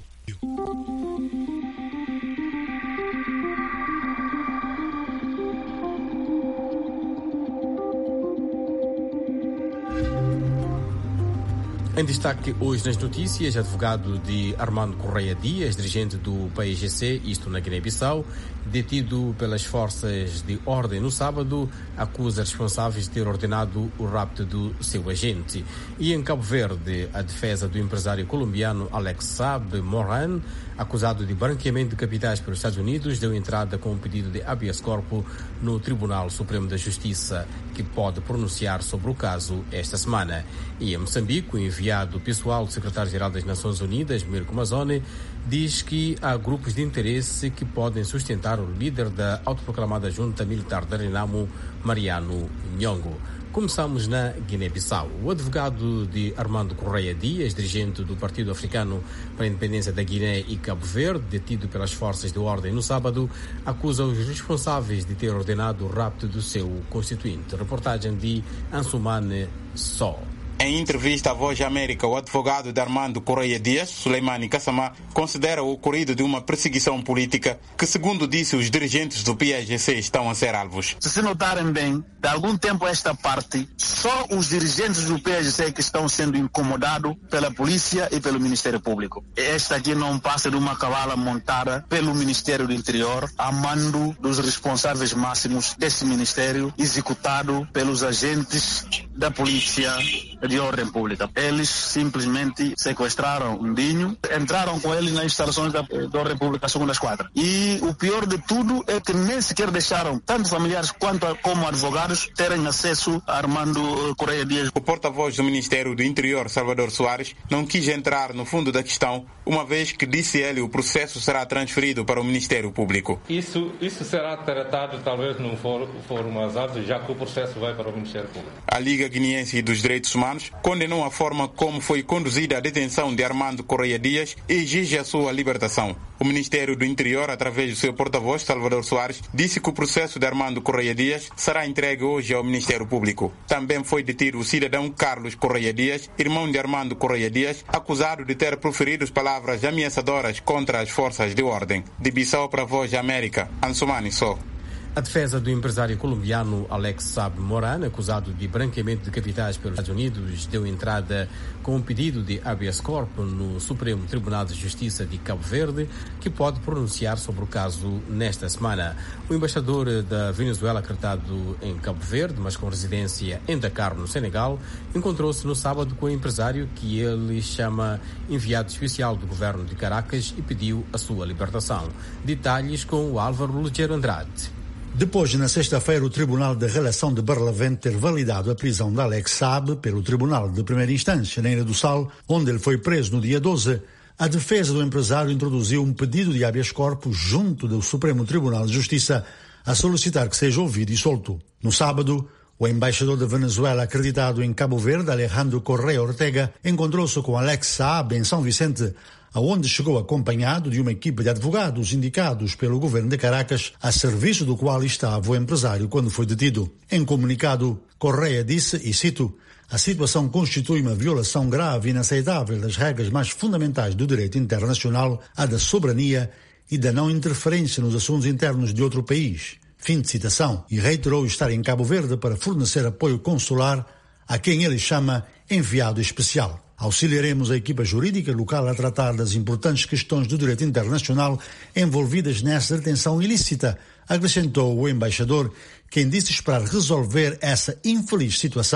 Em destaque hoje nas notícias, advogado de Armando Correia Dias, dirigente do P I G C, isto na Guiné-Bissau, detido pelas forças de ordem no sábado, acusa responsáveis de ter ordenado o rapto do seu agente. E em Cabo Verde, a defesa do empresário colombiano Alex Saab Moran, acusado de branqueamento de capitais pelos Estados Unidos, deu entrada com um pedido de habeas corpus no Tribunal Supremo da Justiça, que pode pronunciar sobre o caso esta semana. E em Moçambique, o enviado pessoal do secretário-geral das Nações Unidas, Mirko Mazzone, diz que há grupos de interesse que podem sustentar o líder da autoproclamada junta militar da Renamo, Mariano Nhongo. Começamos na Guiné-Bissau. O advogado de Armando Correia Dias, dirigente do Partido Africano para a Independência da Guiné e Cabo Verde, detido pelas forças de ordem no sábado, acusa os responsáveis de ter ordenado o rapto do seu constituinte. Reportagem de Ansumane Só. Em entrevista à Voz América, o advogado de Armando Correia Dias, Suleimani Kassama, considera o ocorrido de uma perseguição política que, segundo disse, os dirigentes do P I G C estão a ser alvos. Se se notarem bem, de algum tempo a esta parte, só os dirigentes do P I G C que estão sendo incomodados pela polícia e pelo Ministério Público. Esta aqui não passa de uma cavala montada pelo Ministério do Interior, a mando dos responsáveis máximos desse ministério, executado pelos agentes da polícia de ordem pública. Eles simplesmente sequestraram um Dinho, entraram com ele nas instalações da, da ordem pública segundo as quadras. E o pior de tudo é que nem sequer deixaram tanto familiares quanto a, como advogados terem acesso a Armando Correia Dias. O porta-voz do Ministério do Interior, Salvador Soares, não quis entrar no fundo da questão, uma vez que, disse ele, o processo será transferido para o Ministério Público. Isso, isso será tratado talvez num fórum mais alto, já que o processo vai para o Ministério Público. A Liga Guineense dos Direitos Humanos condenou a forma como foi conduzida a detenção de Armando Correia Dias e exige a sua libertação. O Ministério do Interior, através do seu porta-voz, Salvador Soares, disse que o processo de Armando Correia Dias será entregue hoje ao Ministério Público. Também foi detido o cidadão Carlos Correia Dias, irmão de Armando Correia Dias, acusado de ter proferido palavras ameaçadoras contra as forças de ordem. De Bissau para a Voz da América, Ansumani Só. A defesa do empresário colombiano Alex Saab Moran, acusado de branqueamento de capitais pelos Estados Unidos, deu entrada com um pedido de habeas corpus no Supremo Tribunal de Justiça de Cabo Verde, que pode pronunciar sobre o caso nesta semana. O embaixador da Venezuela, acreditado em Cabo Verde, mas com residência em Dakar, no Senegal, encontrou-se no sábado com o empresário que ele chama enviado especial do governo de Caracas e pediu a sua libertação. Detalhes com o Álvaro Ligeiro Andrade. Depois de, na sexta-feira, o Tribunal de Relação de Barlavento ter validado a prisão de Alex Saab pelo Tribunal de Primeira Instância na Ilha do Sal, onde ele foi preso no dia doze, a defesa do empresário introduziu um pedido de habeas corpus junto do Supremo Tribunal de Justiça a solicitar que seja ouvido e solto. No sábado, o embaixador da Venezuela acreditado em Cabo Verde, Alejandro Correa Ortega, encontrou-se com Alex Saab em São Vicente, aonde chegou acompanhado de uma equipe de advogados indicados pelo governo de Caracas, a serviço do qual estava o empresário quando foi detido. Em comunicado, Correa disse, e cito, a situação constitui uma violação grave e inaceitável das regras mais fundamentais do direito internacional, a da soberania e da não interferência nos assuntos internos de outro país. Fim de citação. E reiterou estar em Cabo Verde para fornecer apoio consular a quem ele chama enviado especial. Auxiliaremos a equipa jurídica local a tratar das importantes questões do direito internacional envolvidas nessa detenção ilícita, acrescentou o embaixador, quem disse esperar resolver essa infeliz situação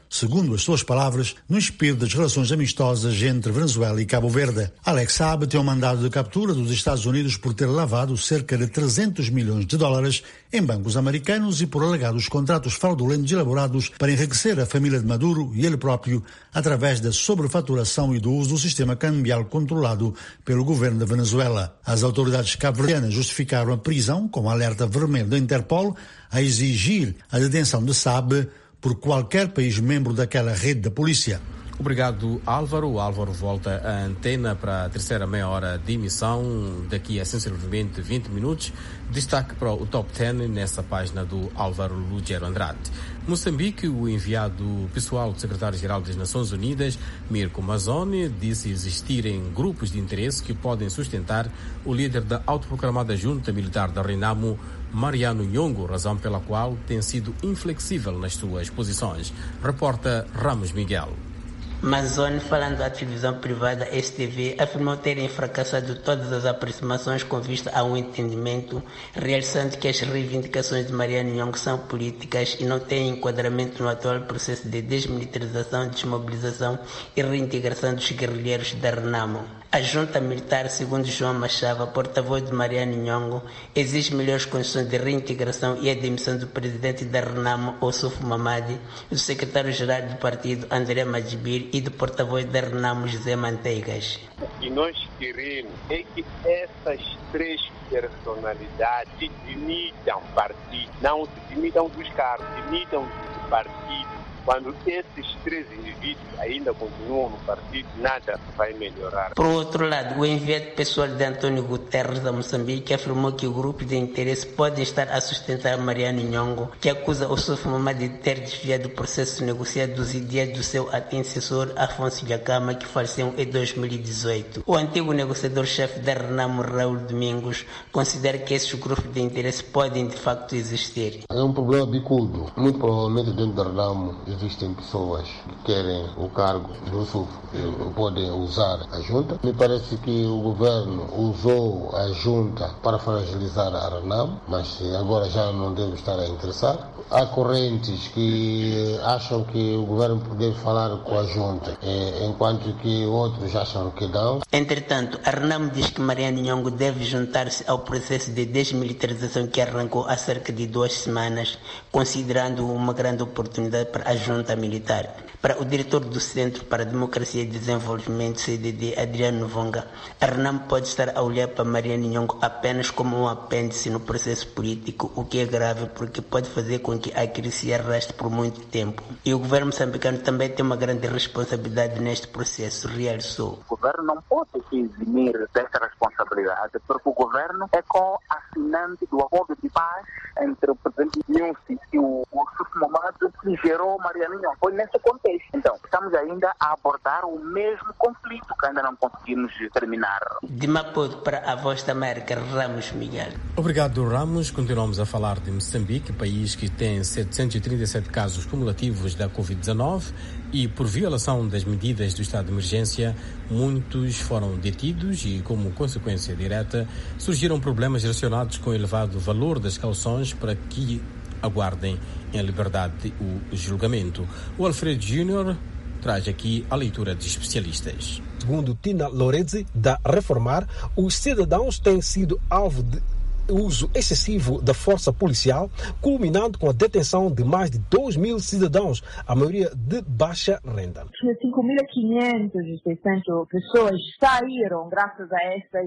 segundo as suas palavras, no espírito das relações amistosas entre Venezuela e Cabo Verde. Alex Saab tem um mandado de captura dos Estados Unidos por ter lavado cerca de trezentos milhões de dólares em bancos americanos e por alegados contratos fraudulentos elaborados para enriquecer a família de Maduro e ele próprio através da sobrefaturação e do uso do sistema cambial controlado pelo governo da Venezuela. As autoridades cabo-verdianas justificaram a prisão com alerta vermelho da Interpol a exigir a detenção de Saab por qualquer país membro daquela rede da polícia. Obrigado, Álvaro. O Álvaro volta à antena para a terceira meia hora de emissão, daqui a sensivelmente vinte minutos. Destaque para o Top dez nessa página do Álvaro Lugero Andrade. Moçambique, o enviado pessoal do secretário-geral das Nações Unidas, Mirko Mazzoni, disse existirem grupos de interesse que podem sustentar o líder da autoproclamada junta militar da Renamo, Mariano Nhongo, razão pela qual tem sido inflexível nas suas posições. Reporta Ramos Miguel. Mazzoni, falando à televisão privada S T V, afirmou terem fracassado todas as aproximações com vista a um entendimento, realçando que as reivindicações de Mariano Nhongo são políticas e não têm enquadramento no atual processo de desmilitarização, desmobilização e reintegração dos guerrilheiros da Renamo. A junta militar, segundo João Machava, porta-voz de Mariano Nhongo, exige melhores condições de reintegração e a demissão do presidente da Renamo, Ossuf Mamadi, do secretário-geral do partido, André Madjibir, e do porta-voz da Renamo, José Manteigas. O que nós queremos é que essas três personalidades demitam partido, não se demitam dos cargos, demitam do partido. Quando esses três indivíduos ainda continuam no partido, nada vai melhorar. Por outro lado, o enviado pessoal de António Guterres a Moçambique afirmou que o grupo de interesse pode estar a sustentar Mariano Nhongo, que acusa o Ossuf Mamadi de ter desviado o processo negociado dos ideais do seu antecessor Afonso Dhlakama, que faleceu em dois mil e dezoito. O antigo negociador-chefe da Renamo, Raul Domingos, considera que esses grupos de interesse podem de facto existir. É um problema bicudo. Muito provavelmente dentro da Renamo existem pessoas que querem o cargo do S U F, que podem usar a junta. Me parece que o governo usou a junta para fragilizar a Renamo, mas agora já não deve estar a interessar. Há correntes que acham que o governo deve falar com a junta, enquanto que outros acham que não. Entretanto, a Renamo diz que Mariano Nhongo deve juntar-se ao processo de desmilitarização que arrancou há cerca de duas semanas, considerando uma grande oportunidade para a junta militar. Para o diretor do Centro para a Democracia e Desenvolvimento, C D D, Adriano Vonga, a Renamo pode estar a olhar para Mariano Nhongo apenas como um apêndice no processo político, o que é grave porque pode fazer com que a crise se arraste por muito tempo. E o governo moçambicano também tem uma grande responsabilidade neste processo, realçou. O governo não pode se eximir dessa responsabilidade, porque o governo é co-assinante do acordo de paz entre o presidente Nyusi e o Ossuf Mamadi, que gerou Mariano Nhongo. Foi nesse contexto. Então, estamos ainda a abordar o mesmo conflito que ainda não conseguimos terminar. De Maputo para a Voz da América, Ramos Miguel. Obrigado, Ramos. Continuamos a falar de Moçambique, país que tem setecentos e trinta e sete casos cumulativos da covid dezenove e, por violação das medidas do estado de emergência, muitos foram detidos e, como consequência direta, surgiram problemas relacionados com o elevado valor das cauções para que aguardem em liberdade o julgamento. O Alfredo Júnior traz aqui a leitura de especialistas. Segundo Tina Lorezzi, da Reformar, os cidadãos têm sido alvo de uso excessivo da força policial, culminando com a detenção de mais de dois mil cidadãos, a maioria de baixa renda. cinco mil e quinhentas e seiscentas pessoas saíram graças a esta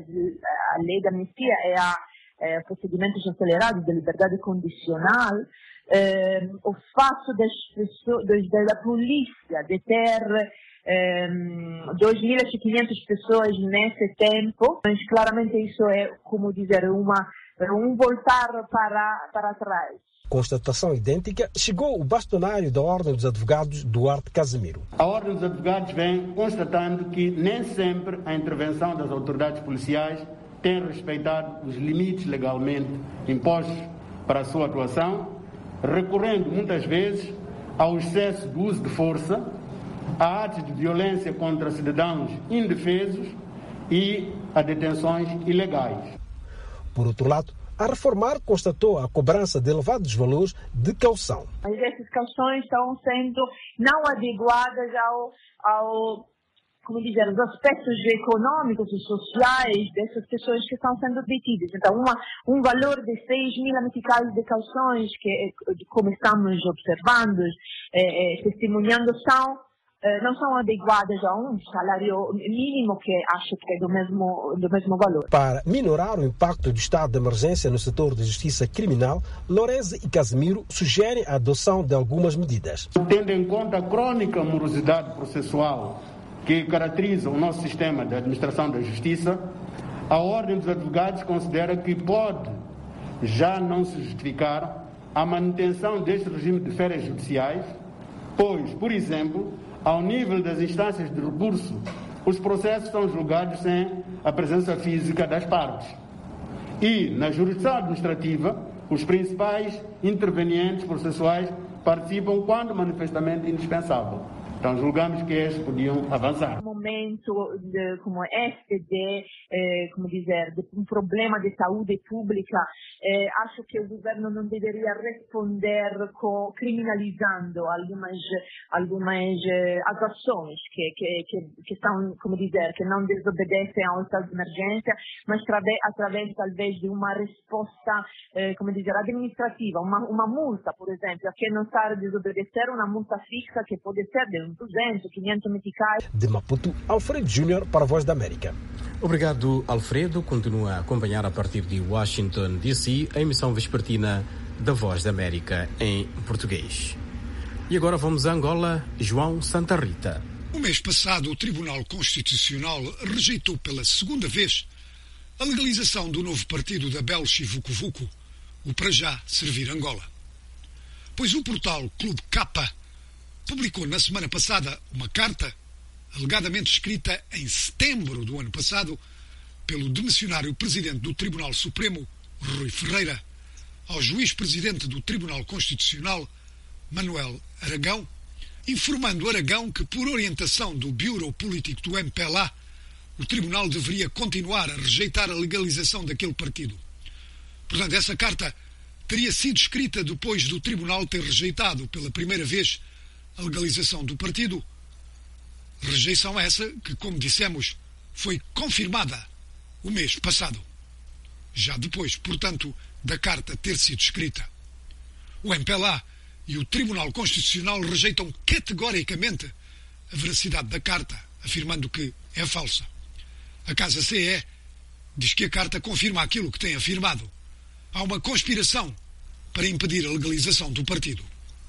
a lei da amnistia e a É, procedimentos acelerados de liberdade condicional, é, o fato das pessoas, das, da polícia deter é, dois mil e quinhentas pessoas nesse tempo, mas claramente isso é, como dizer, uma, um voltar para, para trás. Constatação idêntica, chegou o bastonário da Ordem dos Advogados, Duarte Casimiro. A Ordem dos Advogados vem constatando que nem sempre a intervenção das autoridades policiais tem respeitado os limites legalmente impostos para a sua atuação, recorrendo muitas vezes ao excesso do uso de força, a atos de violência contra cidadãos indefesos e a detenções ilegais. Por outro lado, A Reformar constatou a cobrança de elevados valores de caução. Mas essas cauções estão sendo não adequadas ao, ao como dizer, os aspectos econômicos e sociais dessas pessoas que estão sendo detidas. Então, uma, um valor de seis mil meticais de cauções, que, como estamos observando, é, é, testemunhando, são, é, não são adequadas a um salário mínimo que acho que é do mesmo, do mesmo valor. Para minorar o impacto do estado de emergência no setor de justiça criminal, Lorenzi e Casimiro sugerem a adoção de algumas medidas. Tendo em conta a crônica morosidade processual que caracteriza o nosso sistema de administração da justiça, a Ordem dos Advogados considera que pode já não se justificar a manutenção deste regime de férias judiciais, pois, por exemplo, ao nível das instâncias de recurso, os processos são julgados sem a presença física das partes. E, na jurisdição administrativa, os principais intervenientes processuais participam quando manifestamente indispensável. Então, julgamos que estes podiam avançar. Um momento de, como este de, eh, como dizer, de um problema de saúde pública, eh, acho que o governo não deveria responder com, criminalizando algumas, algumas eh, ações que, que, que, que são, como dizer, que não desobedecem ao estado de emergência, mas trave, através, talvez, de uma resposta, eh, como dizer, administrativa, uma, uma multa, por exemplo, a quem não está a desobedecer, uma multa fixa que pode ser de duzentos, quinhentos meticais. De Maputo, Alfredo Júnior para a Voz da América. Obrigado, Alfredo. Continua a acompanhar a partir de Washington, D C, a emissão vespertina da Voz da América em português. E agora vamos a Angola. João Santa Rita. O mês passado, o Tribunal Constitucional rejeitou pela segunda vez a legalização do novo partido da Belchi Vucu Vucu, o Para Já Servir Angola. Pois o portal Clube Capa publicou na semana passada uma carta, alegadamente escrita em setembro do ano passado, pelo demissionário presidente do Tribunal Supremo, Rui Ferreira, ao juiz-presidente do Tribunal Constitucional, Manuel Aragão, informando Aragão que, por orientação do Bureau Político do M P L A, o Tribunal deveria continuar a rejeitar a legalização daquele partido. Portanto, essa carta teria sido escrita depois do Tribunal ter rejeitado pela primeira vez a legalização do partido, rejeição essa que, como dissemos, foi confirmada o mês passado, já depois, portanto, da carta ter sido escrita. O M P L A e o Tribunal Constitucional rejeitam categoricamente a veracidade da carta, afirmando que é falsa. A Casa C E diz que a carta confirma aquilo que tem afirmado. Há uma conspiração para impedir a legalização do partido.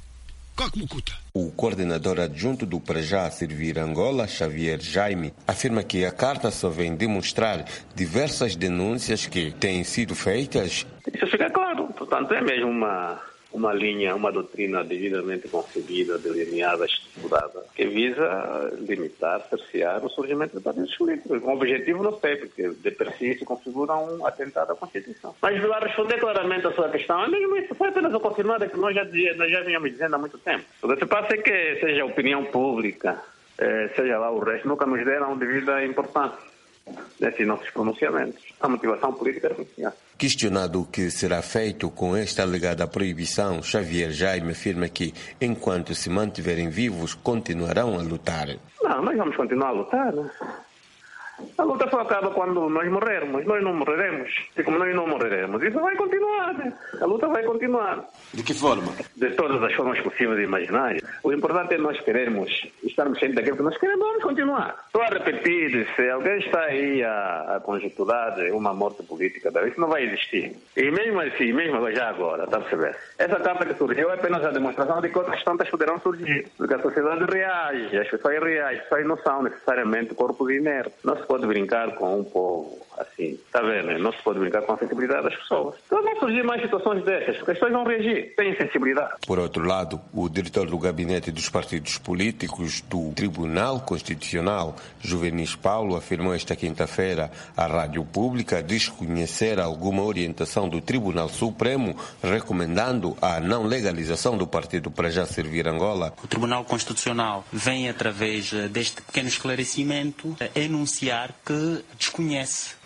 O coordenador adjunto do Para Já Servir Angola, Xavier Jaime, afirma que a carta só vem demonstrar diversas denúncias que têm sido feitas. Isso fica claro, portanto é mesmo uma, uma linha, uma doutrina devidamente concebida, delineada, estudada, que visa limitar, cercear o surgimento de partidos políticos. Um objetivo não sei, porque de per si se configura um atentado à Constituição. Mas para responder claramente a sua questão, é mesmo isso, foi apenas o confirmado que nós já, nós já vinhamos dizendo há muito tempo. O que se passa é que, seja a opinião pública, eh, seja lá o resto, nunca nos deram devida importância nesses nossos pronunciamentos. A motivação política é reconhecida. Questionado o que será feito com esta alegada proibição, Xavier Jaime afirma que, enquanto se mantiverem vivos, continuarão a lutar. Não, nós vamos continuar a lutar, né? A luta só acaba quando nós morrermos. Nós não morreremos. E como nós não morreremos, isso vai continuar, né? A luta vai continuar. De que forma? De todas as formas possíveis e imaginárias. O importante é nós querermos, estarmos cientes daquilo que nós queremos, vamos continuar. Estou a repetir, se alguém está aí a, a conjecturar uma morte política, isso não vai existir. E mesmo assim, mesmo já agora, está a perceber? Essa carta que surgiu é apenas a demonstração de que outras tantas poderão surgir. Porque a sociedade reage, as pessoas reagem, as pessoas não são necessariamente corpos inertes. Não se pode brincar com um povo assim, está vendo? Não se pode brincar com a sensibilidade das pessoas. Então vão surgir mais situações dessas, porque as pessoas vão reagir, têm sensibilidade. Por outro lado, o diretor do Gabinete dos Partidos Políticos do Tribunal Constitucional, Juvenis Paulo, afirmou esta quinta-feira à Rádio Pública desconhecer alguma orientação do Tribunal Supremo recomendando a não legalização do partido Para Já Servir Angola. O Tribunal Constitucional vem, através deste pequeno esclarecimento, enunciar que desconhece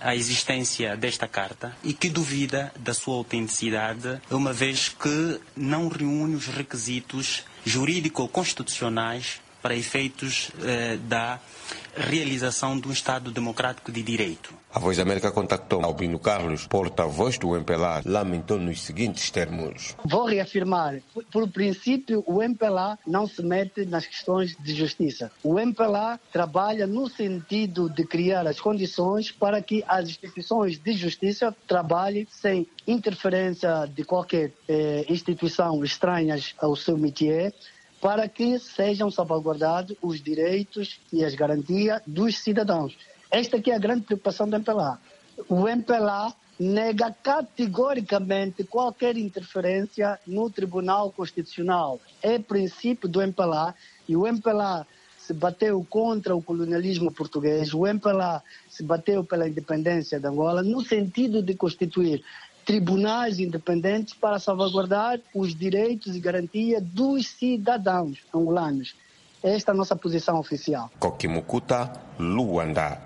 a existência desta carta e que duvida da sua autenticidade, uma vez que não reúne os requisitos jurídico-constitucionais para efeitos eh, da realização de um Estado democrático de direito. A Voz da América contactou Albino Carlos, porta-voz do M P L A, lamentou nos seguintes termos. Vou reafirmar, por princípio, o M P L A não se mete nas questões de justiça. O M P L A trabalha no sentido de criar as condições para que as instituições de justiça trabalhem sem interferência de qualquer eh, instituição estranhas ao seu métier, para que sejam salvaguardados os direitos e as garantias dos cidadãos. Esta aqui é a grande preocupação do M P L A. O M P L A nega categoricamente qualquer interferência no Tribunal Constitucional. É princípio do M P L A e o M P L A se bateu contra o colonialismo português, o M P L A se bateu pela independência de Angola no sentido de constituir tribunais independentes para salvaguardar os direitos e garantias dos cidadãos angolanos. Esta é a nossa posição oficial. Kokimukuta, Luanda.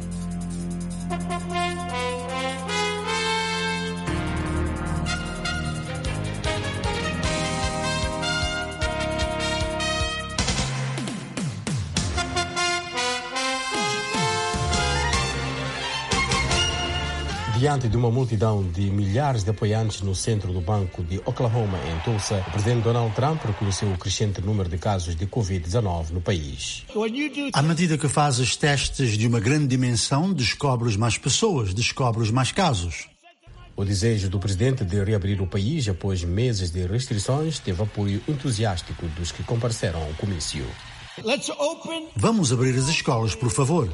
Diante de uma multidão de milhares de apoiantes no centro do Banco de Oklahoma, em Tulsa, o presidente Donald Trump reconheceu o crescente número de casos de covid dezenove no país. À medida que fazes testes de uma grande dimensão, descobres mais pessoas, descobres mais casos. O desejo do presidente de reabrir o país após meses de restrições teve apoio entusiástico dos que compareceram ao comício. Vamos abrir as escolas, por favor.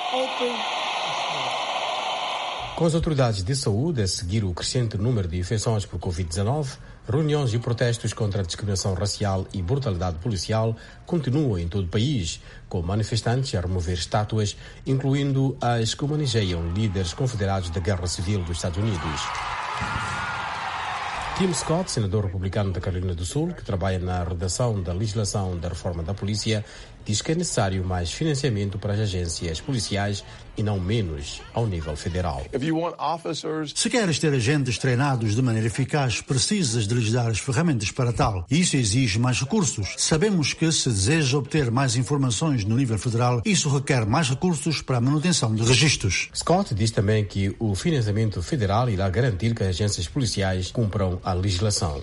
Com as autoridades de saúde a seguir o crescente número de infecções por covid dezenove, reuniões e protestos contra a discriminação racial e brutalidade policial continuam em todo o país, com manifestantes a remover estátuas, incluindo as que homenageiam líderes confederados da Guerra Civil dos Estados Unidos. Tim Scott, senador republicano da Carolina do Sul, que trabalha na redação da legislação da reforma da polícia, diz que é necessário mais financiamento para as agências policiais e não menos ao nível federal. Se queres ter agentes treinados de maneira eficaz, precisas de lhes dar as ferramentas para tal. Isso exige mais recursos. Sabemos que se deseja obter mais informações no nível federal, isso requer mais recursos para a manutenção de registros. Scott diz também que o financiamento federal irá garantir que as agências policiais cumpram a legislação.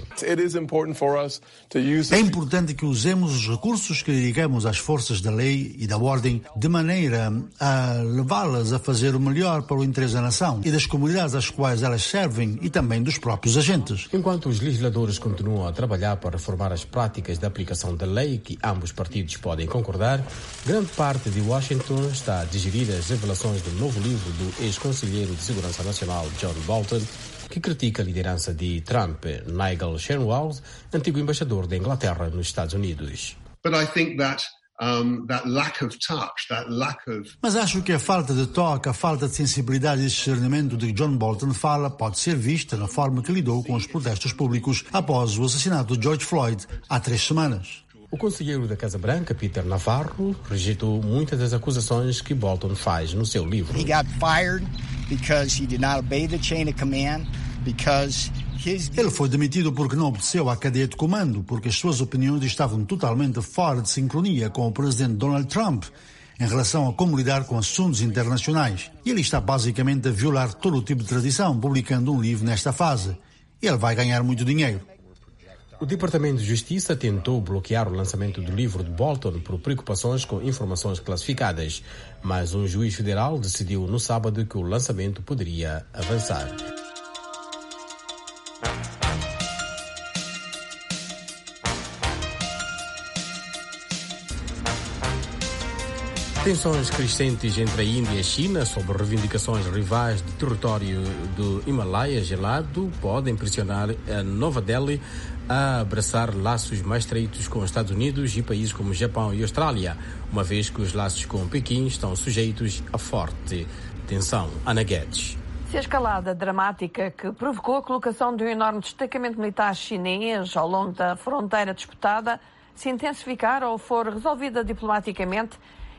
É importante que usemos os recursos que dedicamos às forças da lei e da ordem de maneira a levá-las a fazer o melhor para o interesse da nação e das comunidades às quais elas servem e também dos próprios agentes. Enquanto os legisladores continuam a trabalhar para reformar as práticas de aplicação da lei que ambos partidos podem concordar, grande parte de Washington está a digerir as revelações do novo livro do ex-conselheiro de Segurança Nacional John Bolton, que critica a liderança de Trump. Nigel Shenwald, antigo embaixador da Inglaterra nos Estados Unidos. But I think that Um, that lack of touch, that lack of... Mas acho que a falta de toque, a falta de sensibilidade e discernimento de que John Bolton fala pode ser vista na forma que lidou com os protestos públicos após o assassinato de George Floyd há três semanas. O conselheiro da Casa Branca, Peter Navarro, rejeitou muitas das acusações que Bolton faz no seu livro. He got fired because he did not obey the chain of command, because Ele foi demitido porque não obedeceu à cadeia de comando, porque as suas opiniões estavam totalmente fora de sincronia com o presidente Donald Trump em relação a como lidar com assuntos internacionais. E ele está basicamente a violar todo o tipo de tradição, publicando um livro nesta fase. Ele vai ganhar muito dinheiro. O Departamento de Justiça tentou bloquear o lançamento do livro de Bolton por preocupações com informações classificadas, mas um juiz federal decidiu no sábado que o lançamento poderia avançar. Tensões crescentes entre a Índia e a China sobre reivindicações rivais de território do Himalaia gelado podem pressionar a Nova Delhi a abraçar laços mais estreitos com os Estados Unidos e países como Japão e Austrália, uma vez que os laços com Pequim estão sujeitos a forte tensão. Ana Guedes. Se a escalada dramática que provocou a colocação de um enorme destacamento militar chinês ao longo da fronteira disputada se intensificar ou for resolvida diplomaticamente,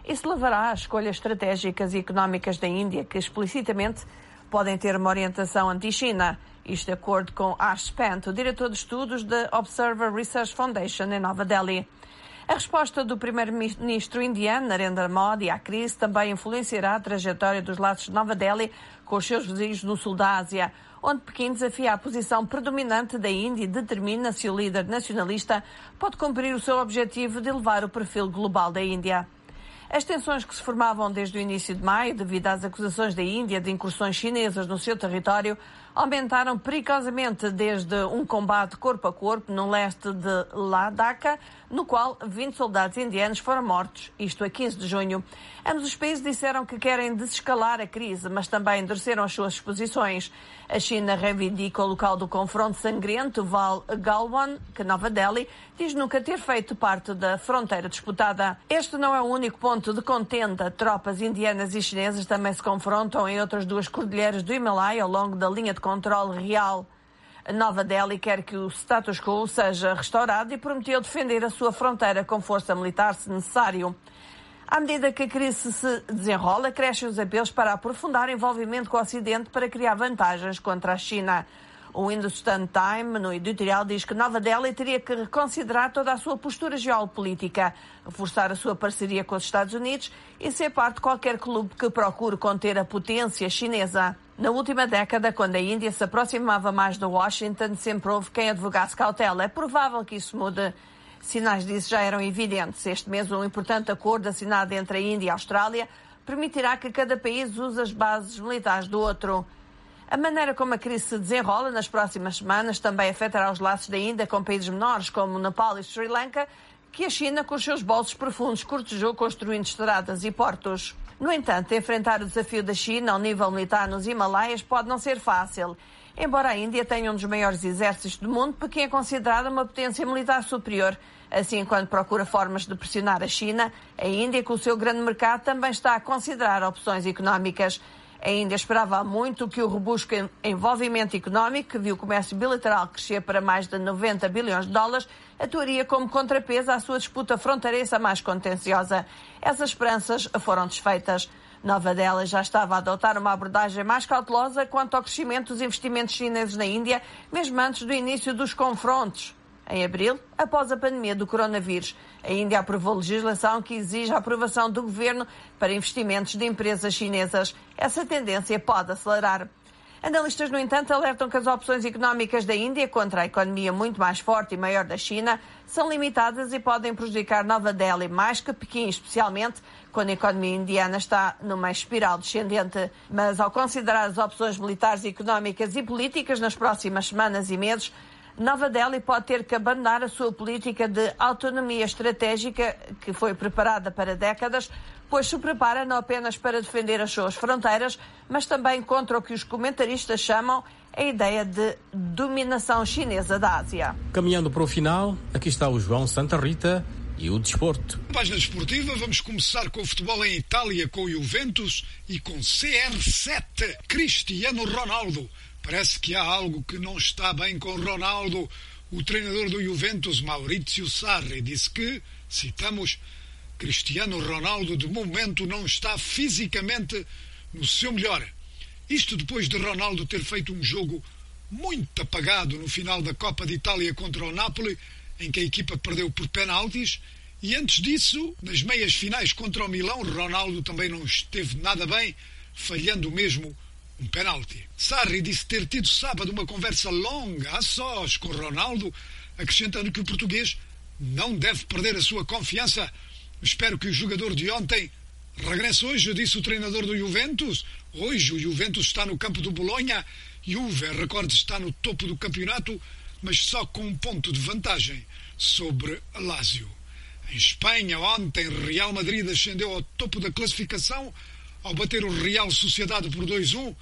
Isso levará a escolhas estratégicas e económicas da Índia que explicitamente podem ter uma orientação anti-China. Isto de acordo com Ash Pant, o diretor de estudos da Observer Research Foundation em Nova Delhi. A resposta do primeiro-ministro indiano, Narendra Modi, à crise também influenciará a trajetória dos laços de Nova Delhi com os seus vizinhos no sul da Ásia, onde Pequim desafia a posição predominante da Índia e determina se o líder nacionalista pode cumprir o seu objetivo de elevar o perfil global da Índia. As tensões que se formavam desde o início de maio, devido às acusações da Índia de incursões chinesas no seu território, aumentaram perigosamente desde um combate corpo a corpo no leste de Ladakh, no qual vinte soldados indianos foram mortos, isto a quinze de junho. Ambos os países disseram que querem desescalar a crise, mas também endureceram as suas posições. A China reivindica o local do confronto sangrento, Val Galwan, que Nova Delhi diz nunca ter feito parte da fronteira disputada. Este não é o único ponto de contenda. Tropas indianas e chinesas também se confrontam em outras duas cordilheiras do Himalaia ao longo da linha de controle real. Nova Delhi quer que o status quo seja restaurado e prometeu defender a sua fronteira com força militar se necessário. À medida que a crise se desenrola, crescem os apelos para aprofundar o envolvimento com o Ocidente para criar vantagens contra a China. O Hindustan Times, no editorial, diz que Nova Delhi teria que reconsiderar toda a sua postura geopolítica, reforçar a sua parceria com os Estados Unidos e ser parte de qualquer clube que procure conter a potência chinesa. Na última década, quando a Índia se aproximava mais de Washington, sempre houve quem advogasse cautela. É provável que isso mude. Sinais disso já eram evidentes. Este mês, um importante acordo assinado entre a Índia e a Austrália permitirá que cada país use as bases militares do outro. A maneira como a crise se desenrola nas próximas semanas também afetará os laços da Índia com países menores, como Nepal e Sri Lanka, que a China, com os seus bolsos profundos, cortejou construindo estradas e portos. No entanto, enfrentar o desafio da China ao nível militar nos Himalaias pode não ser fácil. Embora a Índia tenha um dos maiores exércitos do mundo, Pequim é considerada uma potência militar superior. Assim, quando procura formas de pressionar a China, a Índia, com o seu grande mercado, também está a considerar opções económicas. A Índia esperava há muito que o robusto envolvimento económico, que viu o comércio bilateral crescer para mais de noventa bilhões de dólares, atuaria como contrapeso à sua disputa fronteiriça mais contenciosa. Essas esperanças foram desfeitas. Nova Delhi já estava a adotar uma abordagem mais cautelosa quanto ao crescimento dos investimentos chineses na Índia, mesmo antes do início dos confrontos. Em abril, após a pandemia do coronavírus, a Índia aprovou legislação que exige a aprovação do governo para investimentos de empresas chinesas. Essa tendência pode acelerar. Analistas, no entanto, alertam que as opções económicas da Índia contra a economia muito mais forte e maior da China são limitadas e podem prejudicar Nova Delhi mais que Pequim, especialmente quando a economia indiana está numa espiral descendente. Mas, ao considerar as opções militares, económicas e políticas nas próximas semanas e meses, Nova Delhi pode ter que abandonar a sua política de autonomia estratégica, que foi preparada para décadas, pois se prepara não apenas para defender as suas fronteiras, mas também contra o que os comentaristas chamam a ideia de dominação chinesa da Ásia. Caminhando para o final, aqui está o João Santa Rita e o desporto. Na página desportiva, vamos começar com o futebol em Itália, com o Juventus e com C R sete, Cristiano Ronaldo. Parece que há algo que não está bem com Ronaldo. O treinador do Juventus, Maurizio Sarri, disse que, citamos, Cristiano Ronaldo de momento não está fisicamente no seu melhor. Isto depois de Ronaldo ter feito um jogo muito apagado no final da Copa de Itália contra o Napoli, em que a equipa perdeu por penaltis, e antes disso, nas meias finais contra o Milão, Ronaldo também não esteve nada bem, falhando mesmo um penalti. Sarri disse ter tido sábado uma conversa longa a sós com Ronaldo, acrescentando que o português não deve perder a sua confiança. Espero que o jogador de ontem regresse hoje, disse o treinador do Juventus. Hoje o Juventus está no campo do Bolonha. Juve, recorde, está no topo do campeonato, mas só com um ponto de vantagem sobre a Lazio. Em Espanha, ontem, Real Madrid ascendeu ao topo da classificação ao bater o Real Sociedade por dois a um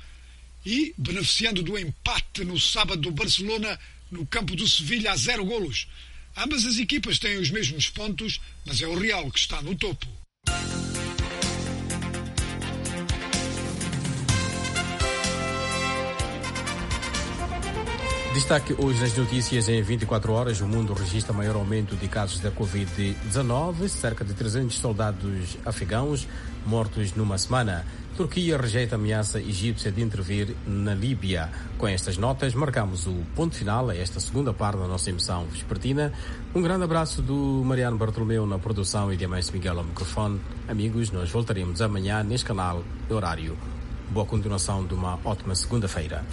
e beneficiando do empate no sábado do Barcelona no campo do Sevilha a zero golos. Ambas as equipas têm os mesmos pontos, mas é o Real que está no topo. Destaque hoje nas notícias: em vinte e quatro horas, o mundo registra maior aumento de casos da covid dezenove, cerca de trezentos soldados afegãos mortos numa semana. Turquia rejeita a ameaça egípcia de intervir na Líbia. Com estas notas, marcamos o ponto final a esta segunda parte da nossa emissão vespertina. Um grande abraço do Mariano Bartolomeu na produção e de Amâncio Miguel ao microfone. Amigos, nós voltaremos amanhã neste canal e horário. Boa continuação de uma ótima segunda-feira.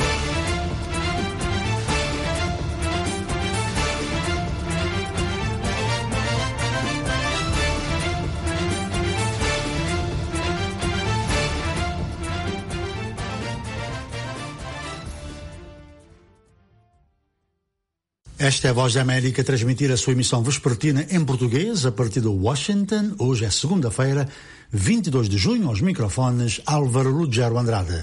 Esta é a Voz da América a transmitir a sua emissão vespertina em português a partir de Washington. Hoje é segunda-feira, vinte e dois de junho, aos microfones Álvaro Lugero Andrade.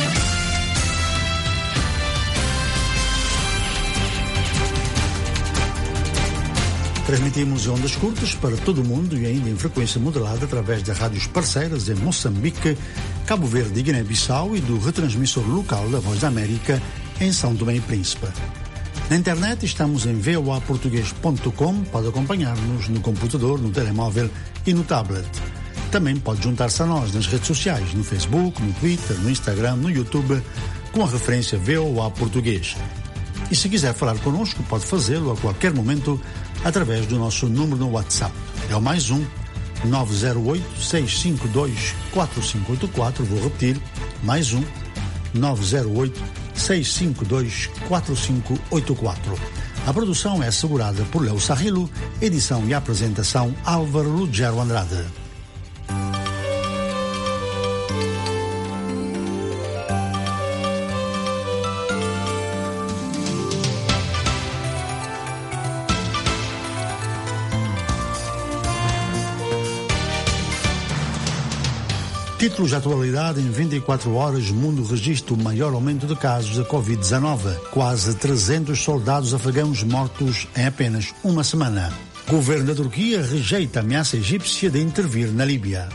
Transmitimos em ondas curtas para todo o mundo e ainda em frequência modulada através de rádios parceiras em Moçambique, Cabo Verde e Guiné-Bissau e do retransmissor local da Voz da América em São Tomé e Príncipe. Na internet estamos em v o a português ponto com, pode acompanhar-nos no computador, no telemóvel e no tablet. Também pode juntar-se a nós nas redes sociais, no Facebook, no Twitter, no Instagram, no YouTube, com a referência V O A Português. E se quiser falar connosco, pode fazê-lo a qualquer momento através do nosso número no WhatsApp. É o mais um, nove zero oito, seis cinco dois, quatro cinco oito quatro, vou repetir, mais um, nove zero oito, seis cinco dois, quatro cinco oito quatro. A produção é assegurada por Léo Sarrilo, edição e apresentação Álvaro Lugero Andrade. Títulos de atualidade: em vinte e quatro horas, o mundo registra o maior aumento de casos da covid dezenove. Quase trezentos soldados afegãos mortos em apenas uma semana. O governo da Turquia rejeita a ameaça egípcia de intervir na Líbia.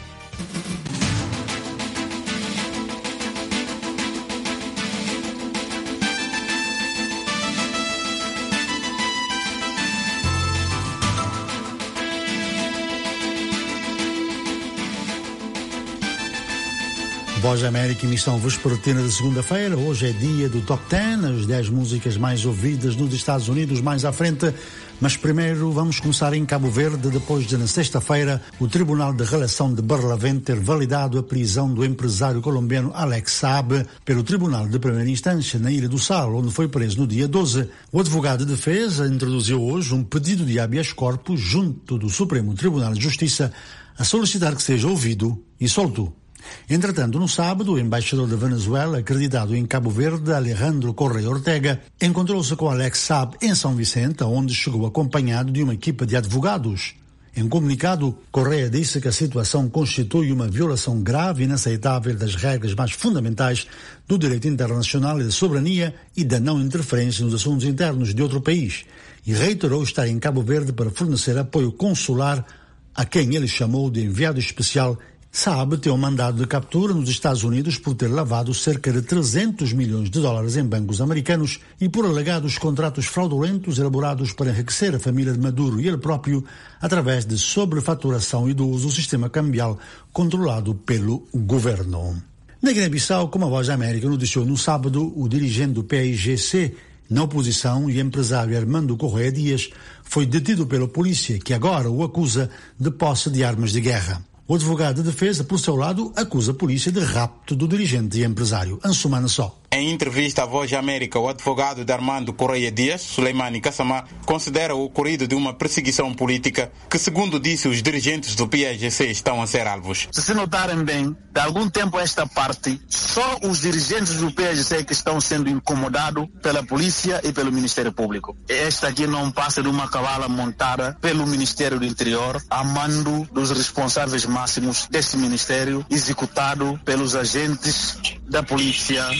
Voz da América, emissão vespertina de segunda-feira. Hoje é dia do Top dez, as dez músicas mais ouvidas nos Estados Unidos, mais à frente. Mas primeiro vamos começar em Cabo Verde, depois de, na sexta-feira, o Tribunal de Relação de Barlavento ter validado a prisão do empresário colombiano Alex Saab pelo Tribunal de Primeira Instância na Ilha do Sal, onde foi preso no dia doze. O advogado de defesa introduziu hoje um pedido de habeas corpus junto do Supremo Tribunal de Justiça a solicitar que seja ouvido e solto. Entretanto, no sábado, o embaixador da Venezuela, acreditado em Cabo Verde, Alejandro Correa Ortega, encontrou-se com Alex Saab em São Vicente, onde chegou acompanhado de uma equipa de advogados. Em comunicado, Correa disse que a situação constitui uma violação grave e inaceitável das regras mais fundamentais do direito internacional e da soberania e da não interferência nos assuntos internos de outro país, e reiterou estar em Cabo Verde para fornecer apoio consular a quem ele chamou de enviado especial. Saab tem um mandado de captura nos Estados Unidos por ter lavado cerca de trezentos milhões de dólares em bancos americanos e por alegados contratos fraudulentos elaborados para enriquecer a família de Maduro e ele próprio através de sobrefaturação e do uso do sistema cambial controlado pelo governo. Na Guiné-Bissau, como a Voz da América noticiou no sábado, o dirigente do P I G C na oposição e empresário Armando Correa Dias foi detido pela polícia, que agora o acusa de posse de armas de guerra. O advogado de defesa, por seu lado, acusa a polícia de rapto do dirigente e empresário. Ansumana Só. Em entrevista à Voz da América, o advogado de Armando Correa Dias, Suleimani Kassamá, considera o ocorrido de uma perseguição política que, segundo disse, os dirigentes do P I G C estão a ser alvos. Se se notarem bem, de algum tempo a esta parte, só os dirigentes do P I G C que estão sendo incomodados pela polícia e pelo Ministério Público. Esta aqui não passa de uma cavala montada pelo Ministério do Interior, a mando dos responsáveis máximos desse ministério, executado pelos agentes da polícia de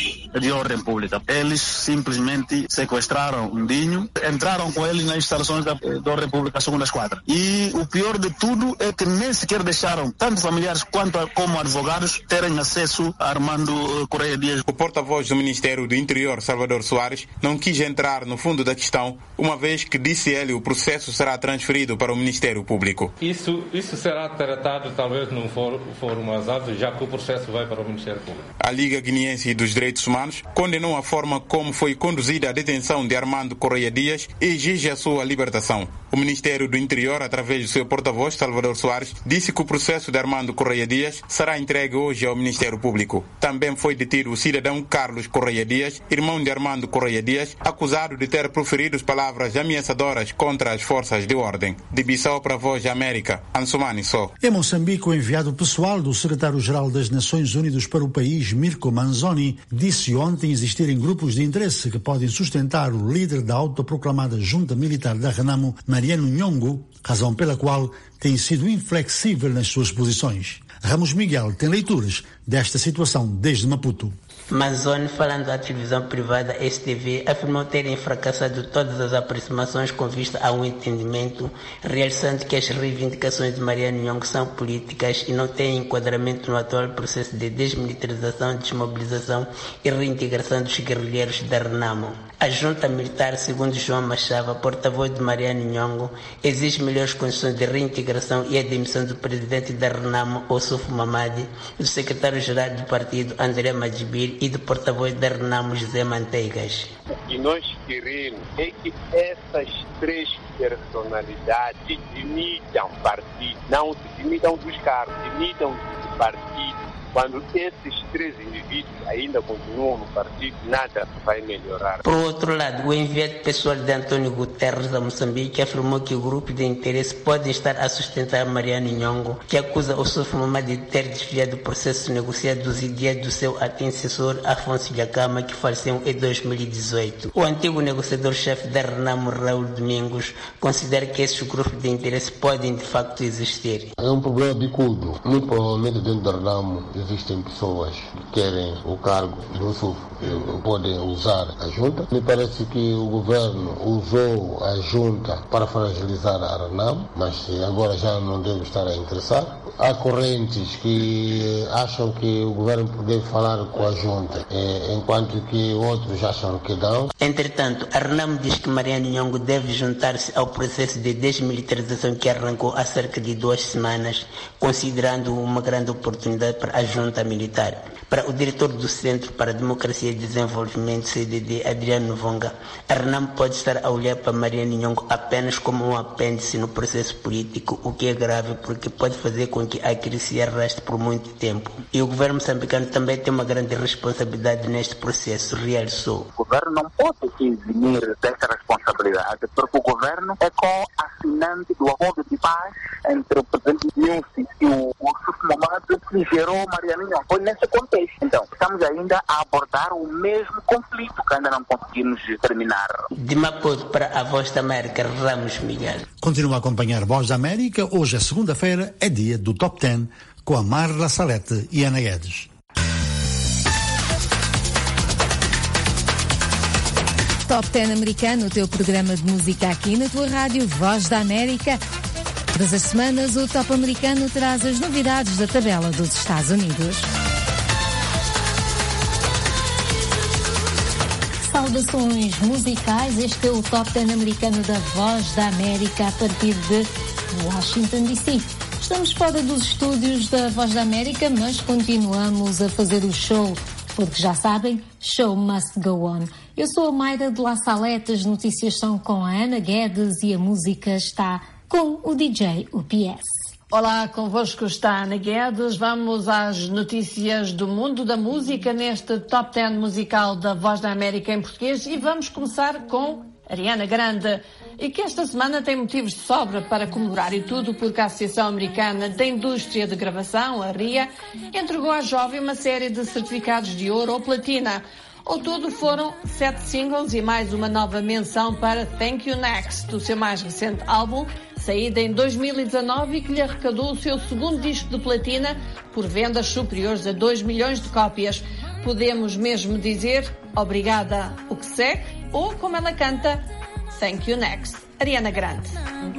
de ordem pública. Eles simplesmente sequestraram um Dinho, entraram com ele nas instalações da, da ordem pública segunda esquadra. E o pior de tudo é que nem sequer deixaram tanto familiares quanto como advogados terem acesso a Armando Correia Dias. O porta-voz do Ministério do Interior, Salvador Soares, não quis entrar no fundo da questão, uma vez que, disse ele, o processo será transferido para o Ministério Público. Isso, isso será tratado talvez num fórum mais alto, já que o processo vai para o Ministério Público. A Liga Guineense dos Direitos Humanos condenou a forma como foi conduzida a detenção de Armando Correia Dias e exige a sua libertação. O Ministério do Interior, através do seu porta-voz, Salvador Soares, disse que o processo de Armando Correia Dias será entregue hoje ao Ministério Público. Também foi detido o cidadão Carlos Correia Dias, irmão de Armando Correia Dias, acusado de ter proferido palavras ameaçadoras contra as forças de ordem. De Bissau para a Voz da América, Ansumani Só. Em Moçambique, o enviado pessoal do secretário-geral das Nações Unidas para o país, Mirko Manzoni, disse ontem existirem grupos de interesse que podem sustentar o líder da autoproclamada junta militar da Renamo, Mariano Nhongo, razão pela qual tem sido inflexível nas suas posições. Ramos Miguel tem leituras desta situação desde Maputo. Manzoni, falando à televisão privada S T V, afirmou terem fracassado todas as aproximações com vista a um entendimento, realçando que as reivindicações de Mariano Nhongo são políticas e não têm enquadramento no atual processo de desmilitarização, desmobilização e reintegração dos guerrilheiros da Renamo. A junta militar, segundo João Machava, porta-voz de Mariano Nhongo, exige melhores condições de reintegração e a demissão do presidente da Renamo, Ossuf Mamadi, do secretário-geral do partido, André Madjibir, e do porta-voz da Renamo, José Manteigas. O que nós queremos é que essas três personalidades demitam partido, não se demitam dos cargos, demitam do partido. Quando esses três indivíduos ainda continuam no partido, nada vai melhorar. Por outro lado, o enviado pessoal de António Guterres a Moçambique afirmou que o grupo de interesse pode estar a sustentar Mariano Nhongo, que acusa o Ossuf Mamadi de ter desviado o processo negociado dos ideais do seu antecessor Afonso Dhlakama, que faleceu em dois mil e dezoito. O antigo negociador-chefe da Renamo, Raul Domingos, considera que esses grupos de interesse podem de facto existir. É um problema bicudo. Muito provavelmente dentro da Renamo existem pessoas que querem o cargo do S U F, podem usar a junta. Me parece que o governo usou a junta para fragilizar a Renamo, mas agora já não deve estar a interessar. Há correntes que acham que o governo deve falar com a junta, enquanto que outros acham que não. Entretanto, a Renamo diz que Mariano Nhongo deve juntar-se ao processo de desmilitarização que arrancou há cerca de duas semanas, considerando uma grande oportunidade para a junta militar. Para o diretor do Centro para a Democracia e Desenvolvimento, C D D, Adriano Vonga, a Renamo pode estar a olhar para Mariano Nhongo apenas como um apêndice no processo político, o que é grave porque pode fazer com que a crise se arraste por muito tempo. E o governo moçambicano também tem uma grande responsabilidade neste processo, realçou. O governo não pode eximir desta responsabilidade, porque o governo é co-assinante do acordo de paz entre o presidente Nyusi e o Ossuf Mamadi, que gerou Mariano Nhongo. Foi nesse contexto. Então, estamos ainda a abordar o mesmo conflito que ainda não conseguimos terminar. De Maputo para a Voz da América, Ramos Miguel. Continua a acompanhar Voz da América. Hoje é segunda-feira, é dia do Top dez, com a Marla Salete e Ana Guedes. Top dez americano, o teu programa de música aqui na tua rádio Voz da América. Todas as semanas o Top americano traz as novidades da tabela dos Estados Unidos. Saudações musicais, este é o Top dez americano da Voz da América a partir de Washington D C. Estamos fora dos estúdios da Voz da América, mas continuamos a fazer o show, porque já sabem, show must go on. Eu sou a Mayra de La Salete, as notícias são com a Ana Guedes e a música está com o D J U P S. Olá, convosco está a Ana Guedes. Vamos às notícias do mundo da música neste Top dez musical da Voz da América em português e vamos começar com Ariana Grande, e que esta semana tem motivos de sobra para comemorar, e tudo porque a Associação Americana da Indústria de Gravação, a R I A, entregou à jovem uma série de certificados de ouro ou platina. Ao todo foram sete singles e mais uma nova menção para Thank You Next, do seu mais recente álbum, saída em dois mil e dezanove e que lhe arrecadou o seu segundo disco de platina por vendas superiores a dois milhões de cópias. podemos mesmo dizer obrigada, o que segue, ou como ela canta, thank you next. Ariana Grande.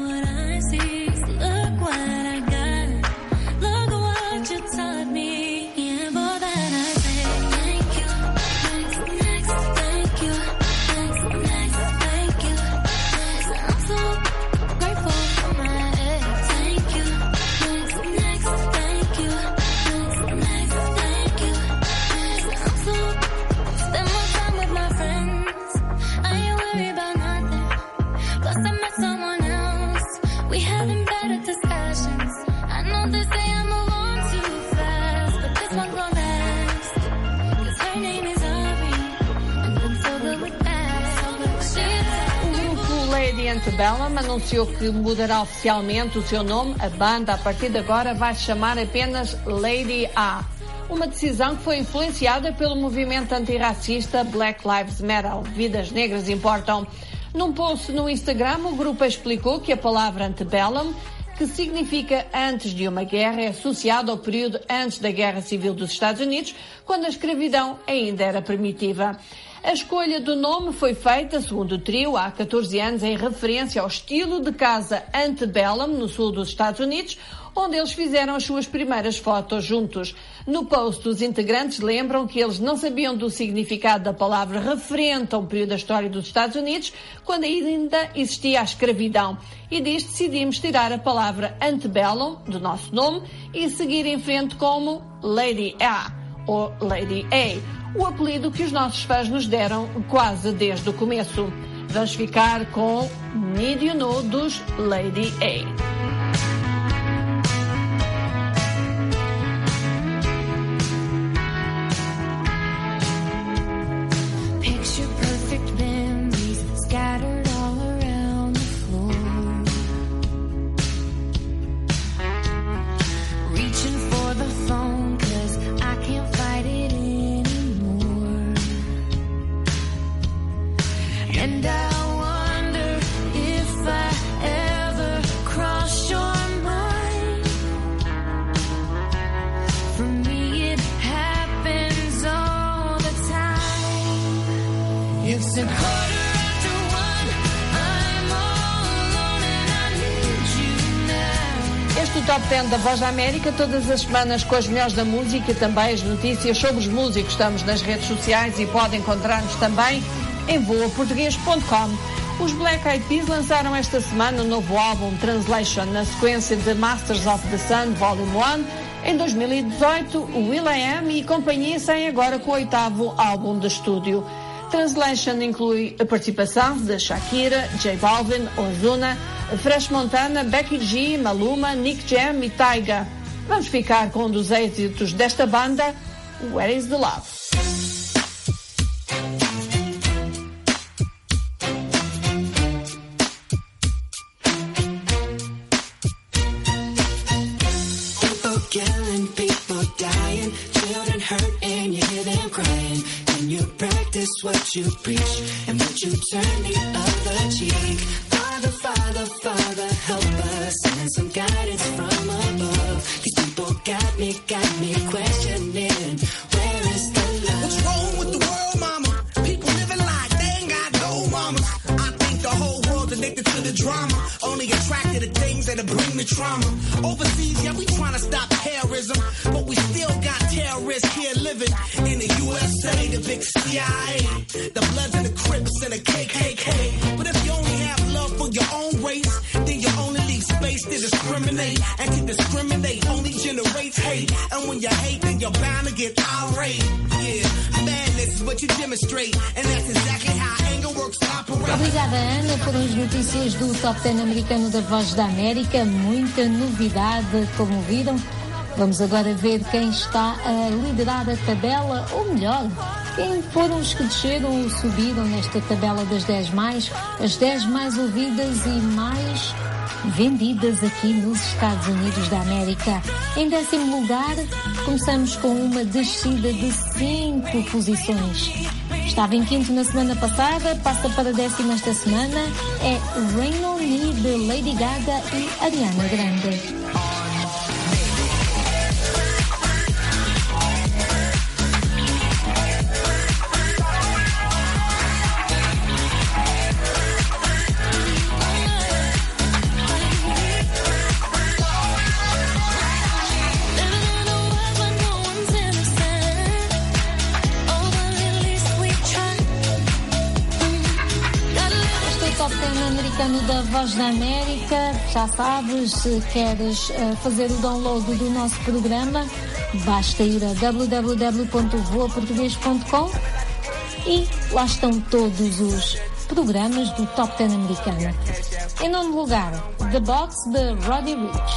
Antebellum anunciou que mudará oficialmente o seu nome. A banda, a partir de agora, vai se chamar apenas Lady A. Uma decisão que foi influenciada pelo movimento antirracista Black Lives Matter. Vidas negras importam. Num post no Instagram, o grupo explicou que a palavra antebellum, que significa antes de uma guerra, é associada ao período antes da Guerra Civil dos Estados Unidos, quando a escravidão ainda era primitiva. A escolha do nome foi feita, segundo o trio, há catorze anos, em referência ao estilo de casa antebellum no sul dos Estados Unidos, onde eles fizeram as suas primeiras fotos juntos. No post, os integrantes lembram que eles não sabiam do significado da palavra referente a um período da história dos Estados Unidos, quando ainda existia a escravidão. E diz que decidimos tirar a palavra antebellum do nosso nome e seguir em frente como Lady A ou Lady A. O apelido que os nossos fãs nos deram quase desde o começo. Vamos ficar com Need You Know dos Lady A. Este Top dez da Voz da América, todas as semanas com as melhores da música e também as notícias sobre os músicos. Estamos nas redes sociais e pode encontrar-nos também em voa português ponto com. Os Black Eyed Peas lançaram esta semana um novo álbum, Translation, na sequência de Masters of the Sun Volume um. Em dois mil e dezoito, o will I Am e companhia saem agora com o oitavo álbum de estúdio. Translation inclui a participação de Shakira, J Balvin, Ozuna, Fresh Montana, Becky G, Maluma, Nick Jam e Tyga. Vamos ficar com um dos êxitos desta banda, Where is the Love? What you preach and would you turn the other cheek? Father, Father, Father, help us, send some guidance from above. These people got me, got me questioning, where is the love? What's wrong with the world, mama? People living like they ain't got no mama. I think the whole world's addicted to the drama, only attracted to things that bring the trauma. Overseas, yeah, we trying to stop terrorism, but we still got terrorists here living in the U S A, the big C I A, the Bloods and the Crips and the K K K. But if you only have love for your own race, then you only leave space to discriminate. And to discriminate only generates hate. And when you hate, then you're bound to get irate. Yeah, madness is what you demonstrate. And that's exactly how anger works to operate. Obrigada, Ana. Foram as notícias do Top dez americano da Voz da América. Muita novidade, como viram. Vamos agora ver quem está a liderar a tabela, ou melhor, quem foram os que desceram ou subiram nesta tabela das dez mais, as dez mais ouvidas e mais vendidas aqui nos Estados Unidos da América. Em décimo lugar, começamos com uma descida de cinco posições. Estava em quinto na semana passada, passa para décimo esta semana, é Rain On Me de Lady Gaga e Ariana Grande. da Voz da América. Já sabes, se queres uh, fazer o download do nosso programa, basta ir a w w w ponto voa português ponto com e lá estão todos os programas do Top dez americano. Em nono lugar, The Box de Roddy Ricch.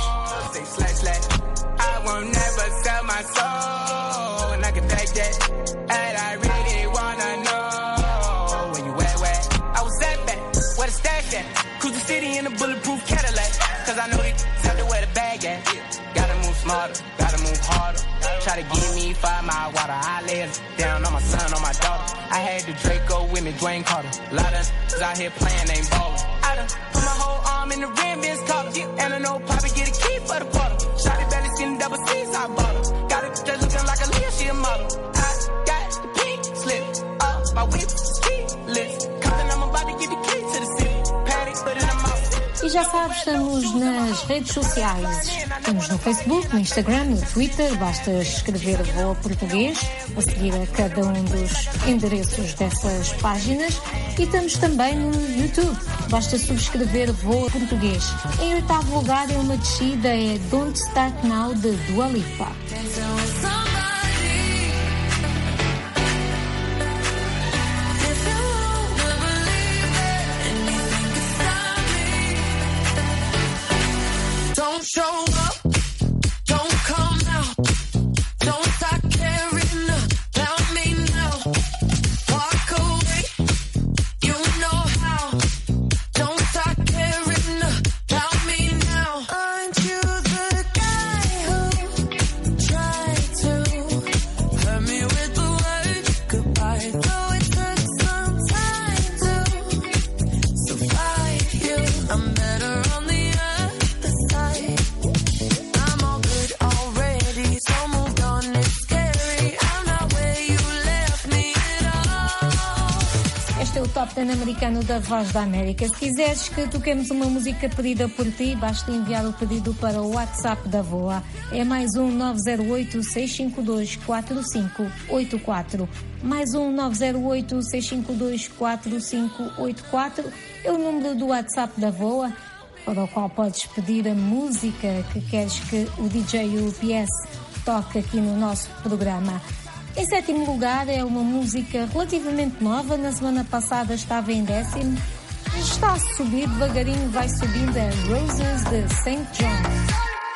Cruise the city in a bulletproof Cadillac, cause I know they tell the where the bag at. Gotta move smarter, gotta move harder. Try to give me five mile water, I lay it down on my son, on my daughter. I had the Draco with me, Dwayne Carter. A lot of us out here playing, ain't ballin'. I done put my whole arm in the rim, Vince Carter. And I know Poppy get a key for the quarter. Shotty belly skin double C's, I bought her. Got it just looking like a Leah, she a model. I got the pink slip, uh, my whip is keyless. Compton, I'm about to get the key to the city. Patty, put it in my mouth. E já sabes, estamos nas redes sociais. Estamos no Facebook, no Instagram, no Twitter. Basta escrever Voa Português, a seguir a cada um dos endereços dessas páginas. E estamos também no YouTube. Basta subscrever Voa Português. Em oitavo lugar é uma descida, é Don't Start Now, de Dua Lipa. Don't show up, don't come out, don't start caring about me now. Walk away, you know how. Don't start caring about me now. Aren't you the guy who tried to hurt me with the word goodbye? Though it took some time to survive you, I'm better on the other side. Este é o Top dez americano da Voz da América. Se quiseres que toquemos uma música pedida por ti, basta enviar o pedido para o WhatsApp da Voa. É mais um nove zero oito, seis cinco dois, quatro cinco oito quatro. Mais um nove zero oito, seis cinco dois, quatro cinco oito quatro. É o número do WhatsApp da Voa, para o qual podes pedir a música que queres que o D J U P S toque aqui no nosso programa. Em sétimo lugar é uma música relativamente nova, na semana passada estava em décimo, está a subir devagarinho, vai subindo, a Roses de Saint John.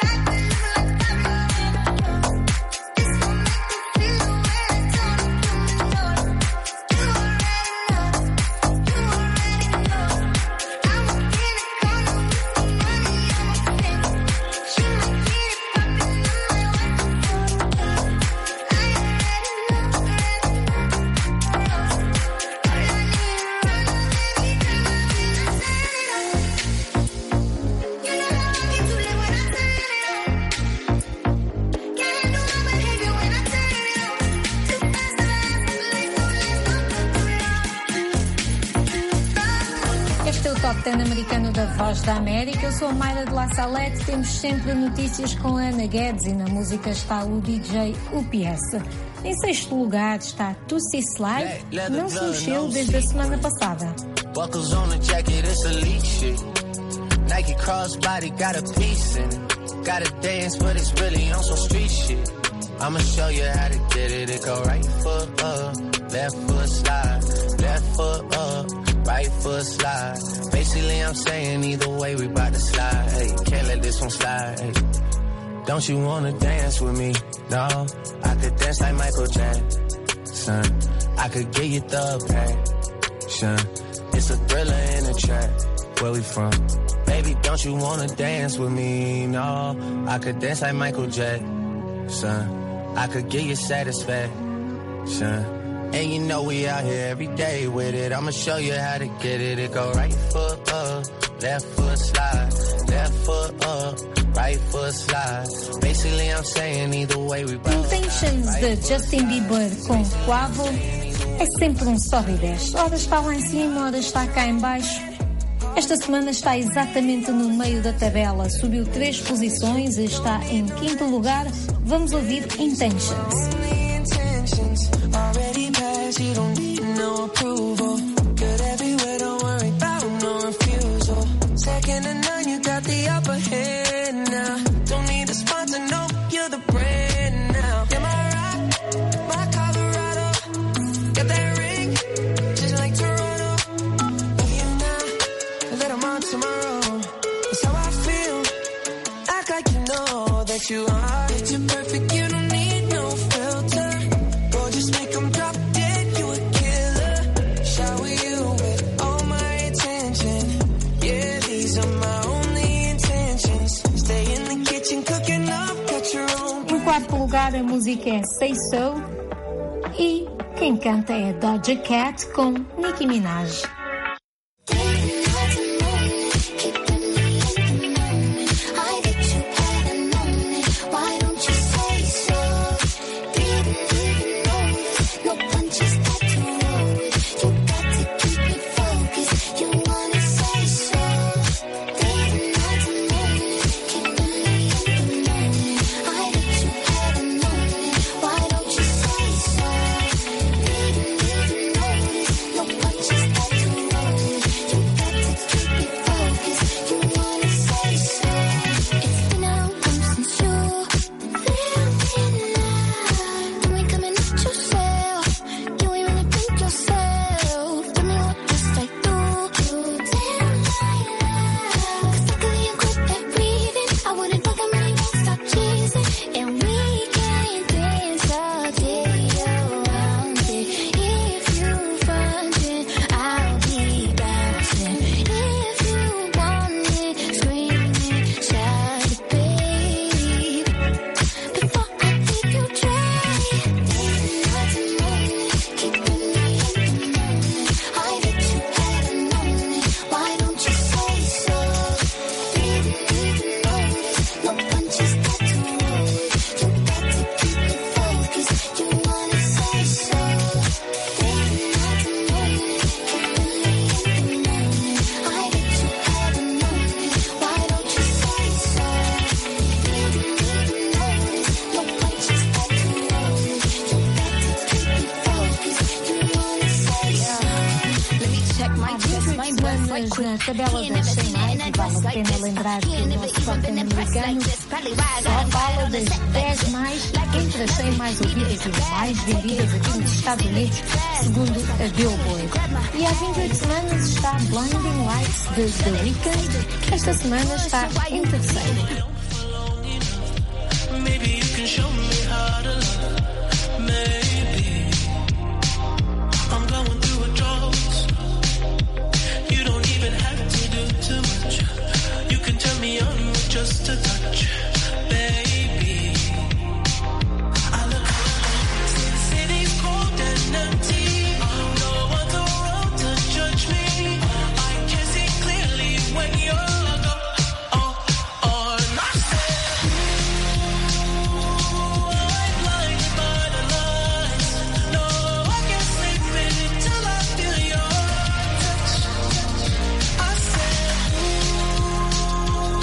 Americano da Voz da América. Eu sou a Mayra de La Salette. Temos sempre notícias com a Ana Guedes e na música está o D J U P S. Em sexto lugar está Tussie Slide, não se mexeu desde a semana passada. Buckles on the jacket, it's elite shit. Nike crossbody got a piece in it. Gotta dance, but it's really on some street shit. I'ma show you how to get it. It go right foot up, left foot slide, left foot up, right foot slide. Basically, I'm saying either way, we bout to slide. Hey, can't let this one slide. Hey. Don't you wanna dance with me? No, I could dance like Michael Jackson. I could get you the passion. It's a thriller in a track. Where we from? Baby, don't you wanna dance with me? No, I could dance like Michael Jackson. I could get you satisfaction. And you know we out here every day with it. I'ma show you how to get it. It go right foot up, left foot slide, left foot up, right foot slide. Basically I'm saying either way we both. Intentions de Justin Bieber com Quavo é sempre um sobe e desce. Ora está lá em cima, ora está cá em baixo. Esta semana está exatamente no meio da tabela. Subiu três posições e está em quinto lugar. Vamos ouvir Intentions. Already passed, you don't need no approval. Good everywhere, don't worry about no refusal. to know that you are. Picture perfect, you don't need no filter. Gorgeous, make them drop dead, you a killer. Shower you with all my attention. Yeah, these are my only intentions. Stay in the kitchen, cooking up, cut your own. Em quarto lugar, a música é Say So e quem canta é Doja Cat com Nicki Minaj. Na tabela das cem mais, e vale a pena lembrar que o nosso top americano só fala das dez mais entre as cem mais ouvidas e mais vendidas aqui nos Estados Unidos, segundo a Billboard. E há vinte e oito semanas está Blinding Lights de The Weeknd. Esta semana está em terceiro. Just a touch, baby. I look around, the city's cold and empty. No one's around to judge me. I can see clearly when you're gone. Oh, oh, and I said, ooh, I'm blinded by the lights. No, I can't sleep until I feel your touch. I said, ooh,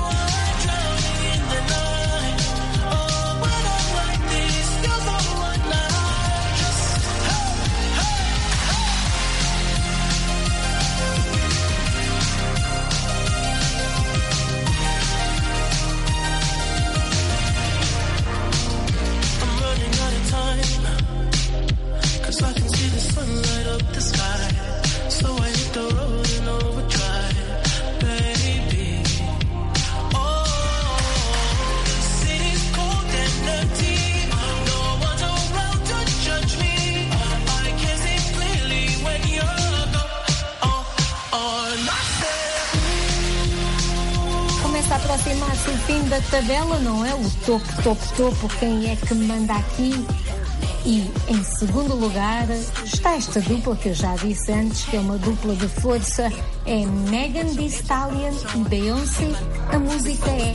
Começa a aproximar-se o fim da tabela, não é? O topo, topo, topo, quem é que manda aqui? E em segundo lugar está esta dupla que eu já disse antes, que é uma dupla de força, é Megan Thee Stallion e Beyoncé. A música é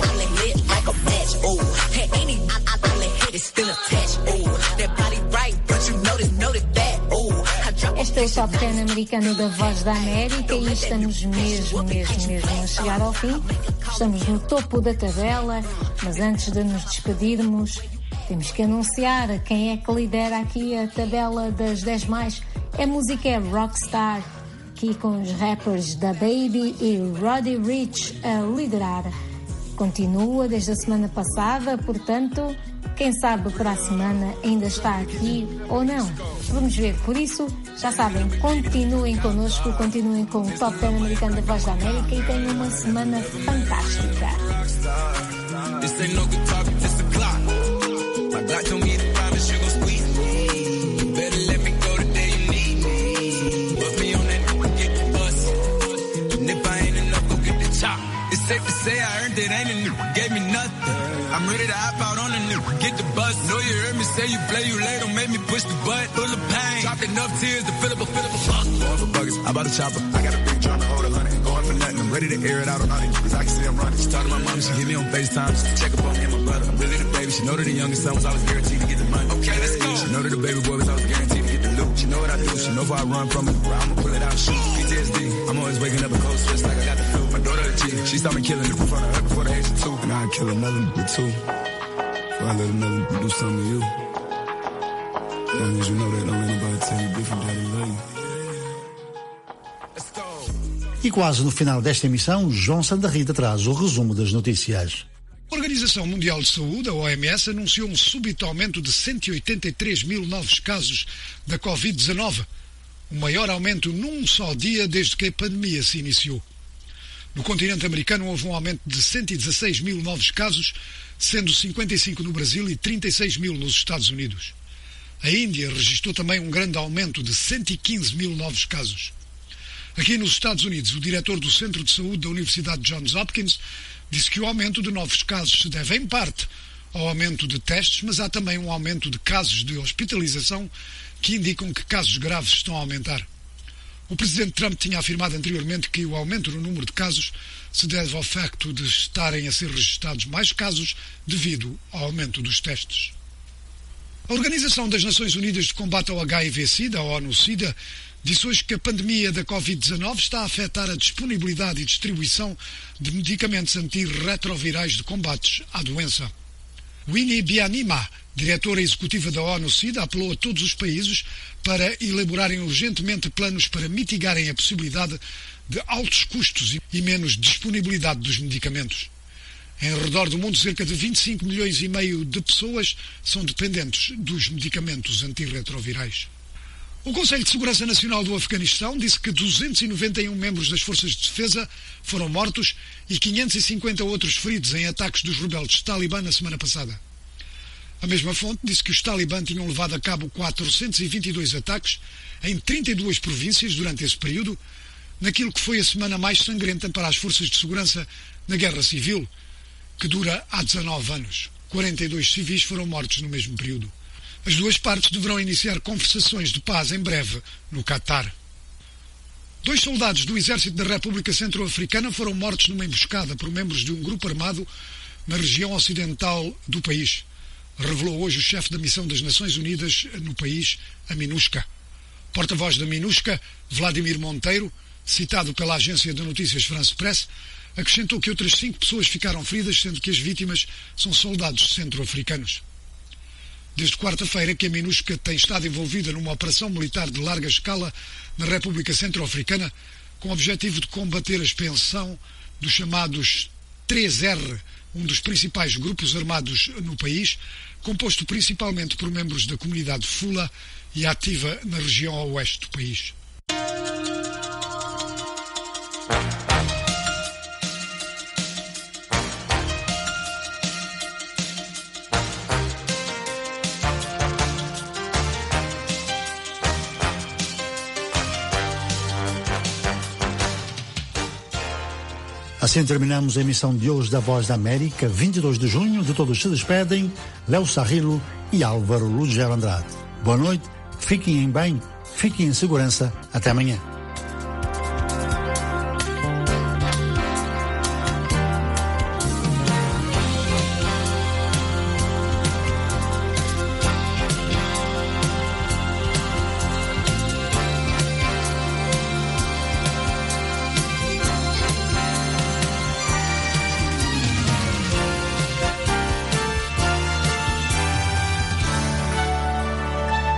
Still attached, ooh, that body right. Este é o Top dez americano da Voz da América e estamos mesmo, mesmo, mesmo a chegar ao fim. Estamos no topo da tabela, mas antes de nos despedirmos, temos que anunciar quem é que lidera aqui a tabela das dez mais. A música é Rockstar, aqui com os rappers Da Baby e Roddy Ricch a liderar. Continua desde a semana passada, portanto, quem sabe para a semana ainda está aqui ou não. Vamos ver, por isso, já sabem, continuem connosco, continuem com o Top dez americano da Voz da América e tenham uma semana fantástica. Safe to say I earned it, ain't a nigga gave me nothing. I'm ready to hop out on a nigga, get the bus. Know you heard me say you play, you late, don't make me push the butt. Full of pain, dropped enough tears to fill up a, fill up a fuck. Going for buggers, I bought a chopper. I got a big drum to hold a hundred. Going for nothing, I'm ready to air it out on all these niggas. I can see I'm running. She talked to my mom, she hit me on FaceTime just to check up on me and my brother. I'm really the baby, she know that the youngest son was always guaranteed to get the money. Okay, let's go. She know that the baby boy was always guaranteed to get the loot. She know what I do, she know if I run from it, I'ma pull it out, shoot. P T S D, I'm always waking up a cold sweats like I got the flu. My daughter a G, she saw me killing it in front of her before the age of two. And I'd kill another nigga too. Before I let another nigga do something to you. As long as you know that, don't let nobody tell you different, daddy love you. E quase no final desta emissão, João Santarrita traz o resumo das notícias. A Organização Mundial de Saúde, a O M S, anunciou um súbito aumento de cento e oitenta e três mil novos casos da covid dezanove, o maior aumento num só dia desde que a pandemia se iniciou. No continente americano houve um aumento de cento e dezasseis mil novos casos, sendo cinquenta e cinco no Brasil e trinta e seis mil nos Estados Unidos. A Índia registrou também um grande aumento de cento e quinze mil novos casos. Aqui nos Estados Unidos, o diretor do Centro de Saúde da Universidade Johns Hopkins disse que o aumento de novos casos se deve, em parte, ao aumento de testes, mas há também um aumento de casos de hospitalização que indicam que casos graves estão a aumentar. O presidente Trump tinha afirmado anteriormente que o aumento no número de casos se deve ao facto de estarem a ser registrados mais casos devido ao aumento dos testes. A Organização das Nações Unidas de Combate ao H I V SIDA, a ONU-SIDA, disse hoje que a pandemia da covid dezanove está a afetar a disponibilidade e distribuição de medicamentos antirretrovirais de combates à doença. Winnie Byanyima, diretora executiva da ONU-SIDA, apelou a todos os países para elaborarem urgentemente planos para mitigarem a possibilidade de altos custos e menos disponibilidade dos medicamentos. Em redor do mundo, cerca de vinte e cinco milhões e meio de pessoas são dependentes dos medicamentos antirretrovirais. O Conselho de Segurança Nacional do Afeganistão disse que duzentos e noventa e um membros das forças de defesa foram mortos e quinhentos e cinquenta outros feridos em ataques dos rebeldes Talibã na semana passada. A mesma fonte disse que os Talibã tinham levado a cabo quatrocentos e vinte e dois ataques em trinta e duas províncias durante esse período, naquilo que foi a semana mais sangrenta para as forças de segurança na Guerra Civil, que dura há dezanove anos. quarenta e dois civis foram mortos no mesmo período. As duas partes deverão iniciar conversações de paz em breve no Catar. Dois soldados do Exército da República Centro-Africana foram mortos numa emboscada por membros de um grupo armado na região ocidental do país, revelou hoje o chefe da missão das Nações Unidas no país, a MINUSCA. Porta-voz da MINUSCA, Vladimir Monteiro, citado pela agência de notícias France Press, acrescentou que outras cinco pessoas ficaram feridas, sendo que as vítimas são soldados centro-africanos. Desde quarta-feira que a MINUSCA tem estado envolvida numa operação militar de larga escala na República Centro-Africana, com o objetivo de combater a expansão dos chamados três R, um dos principais grupos armados no país, composto principalmente por membros da comunidade Fula e ativa na região a oeste do país. Assim terminamos a emissão de hoje da Voz da América, vinte e dois de junho. De todos se despedem Léo Sarrilo e Álvaro Lugero Andrade. Boa noite, fiquem bem, fiquem em segurança. Até amanhã.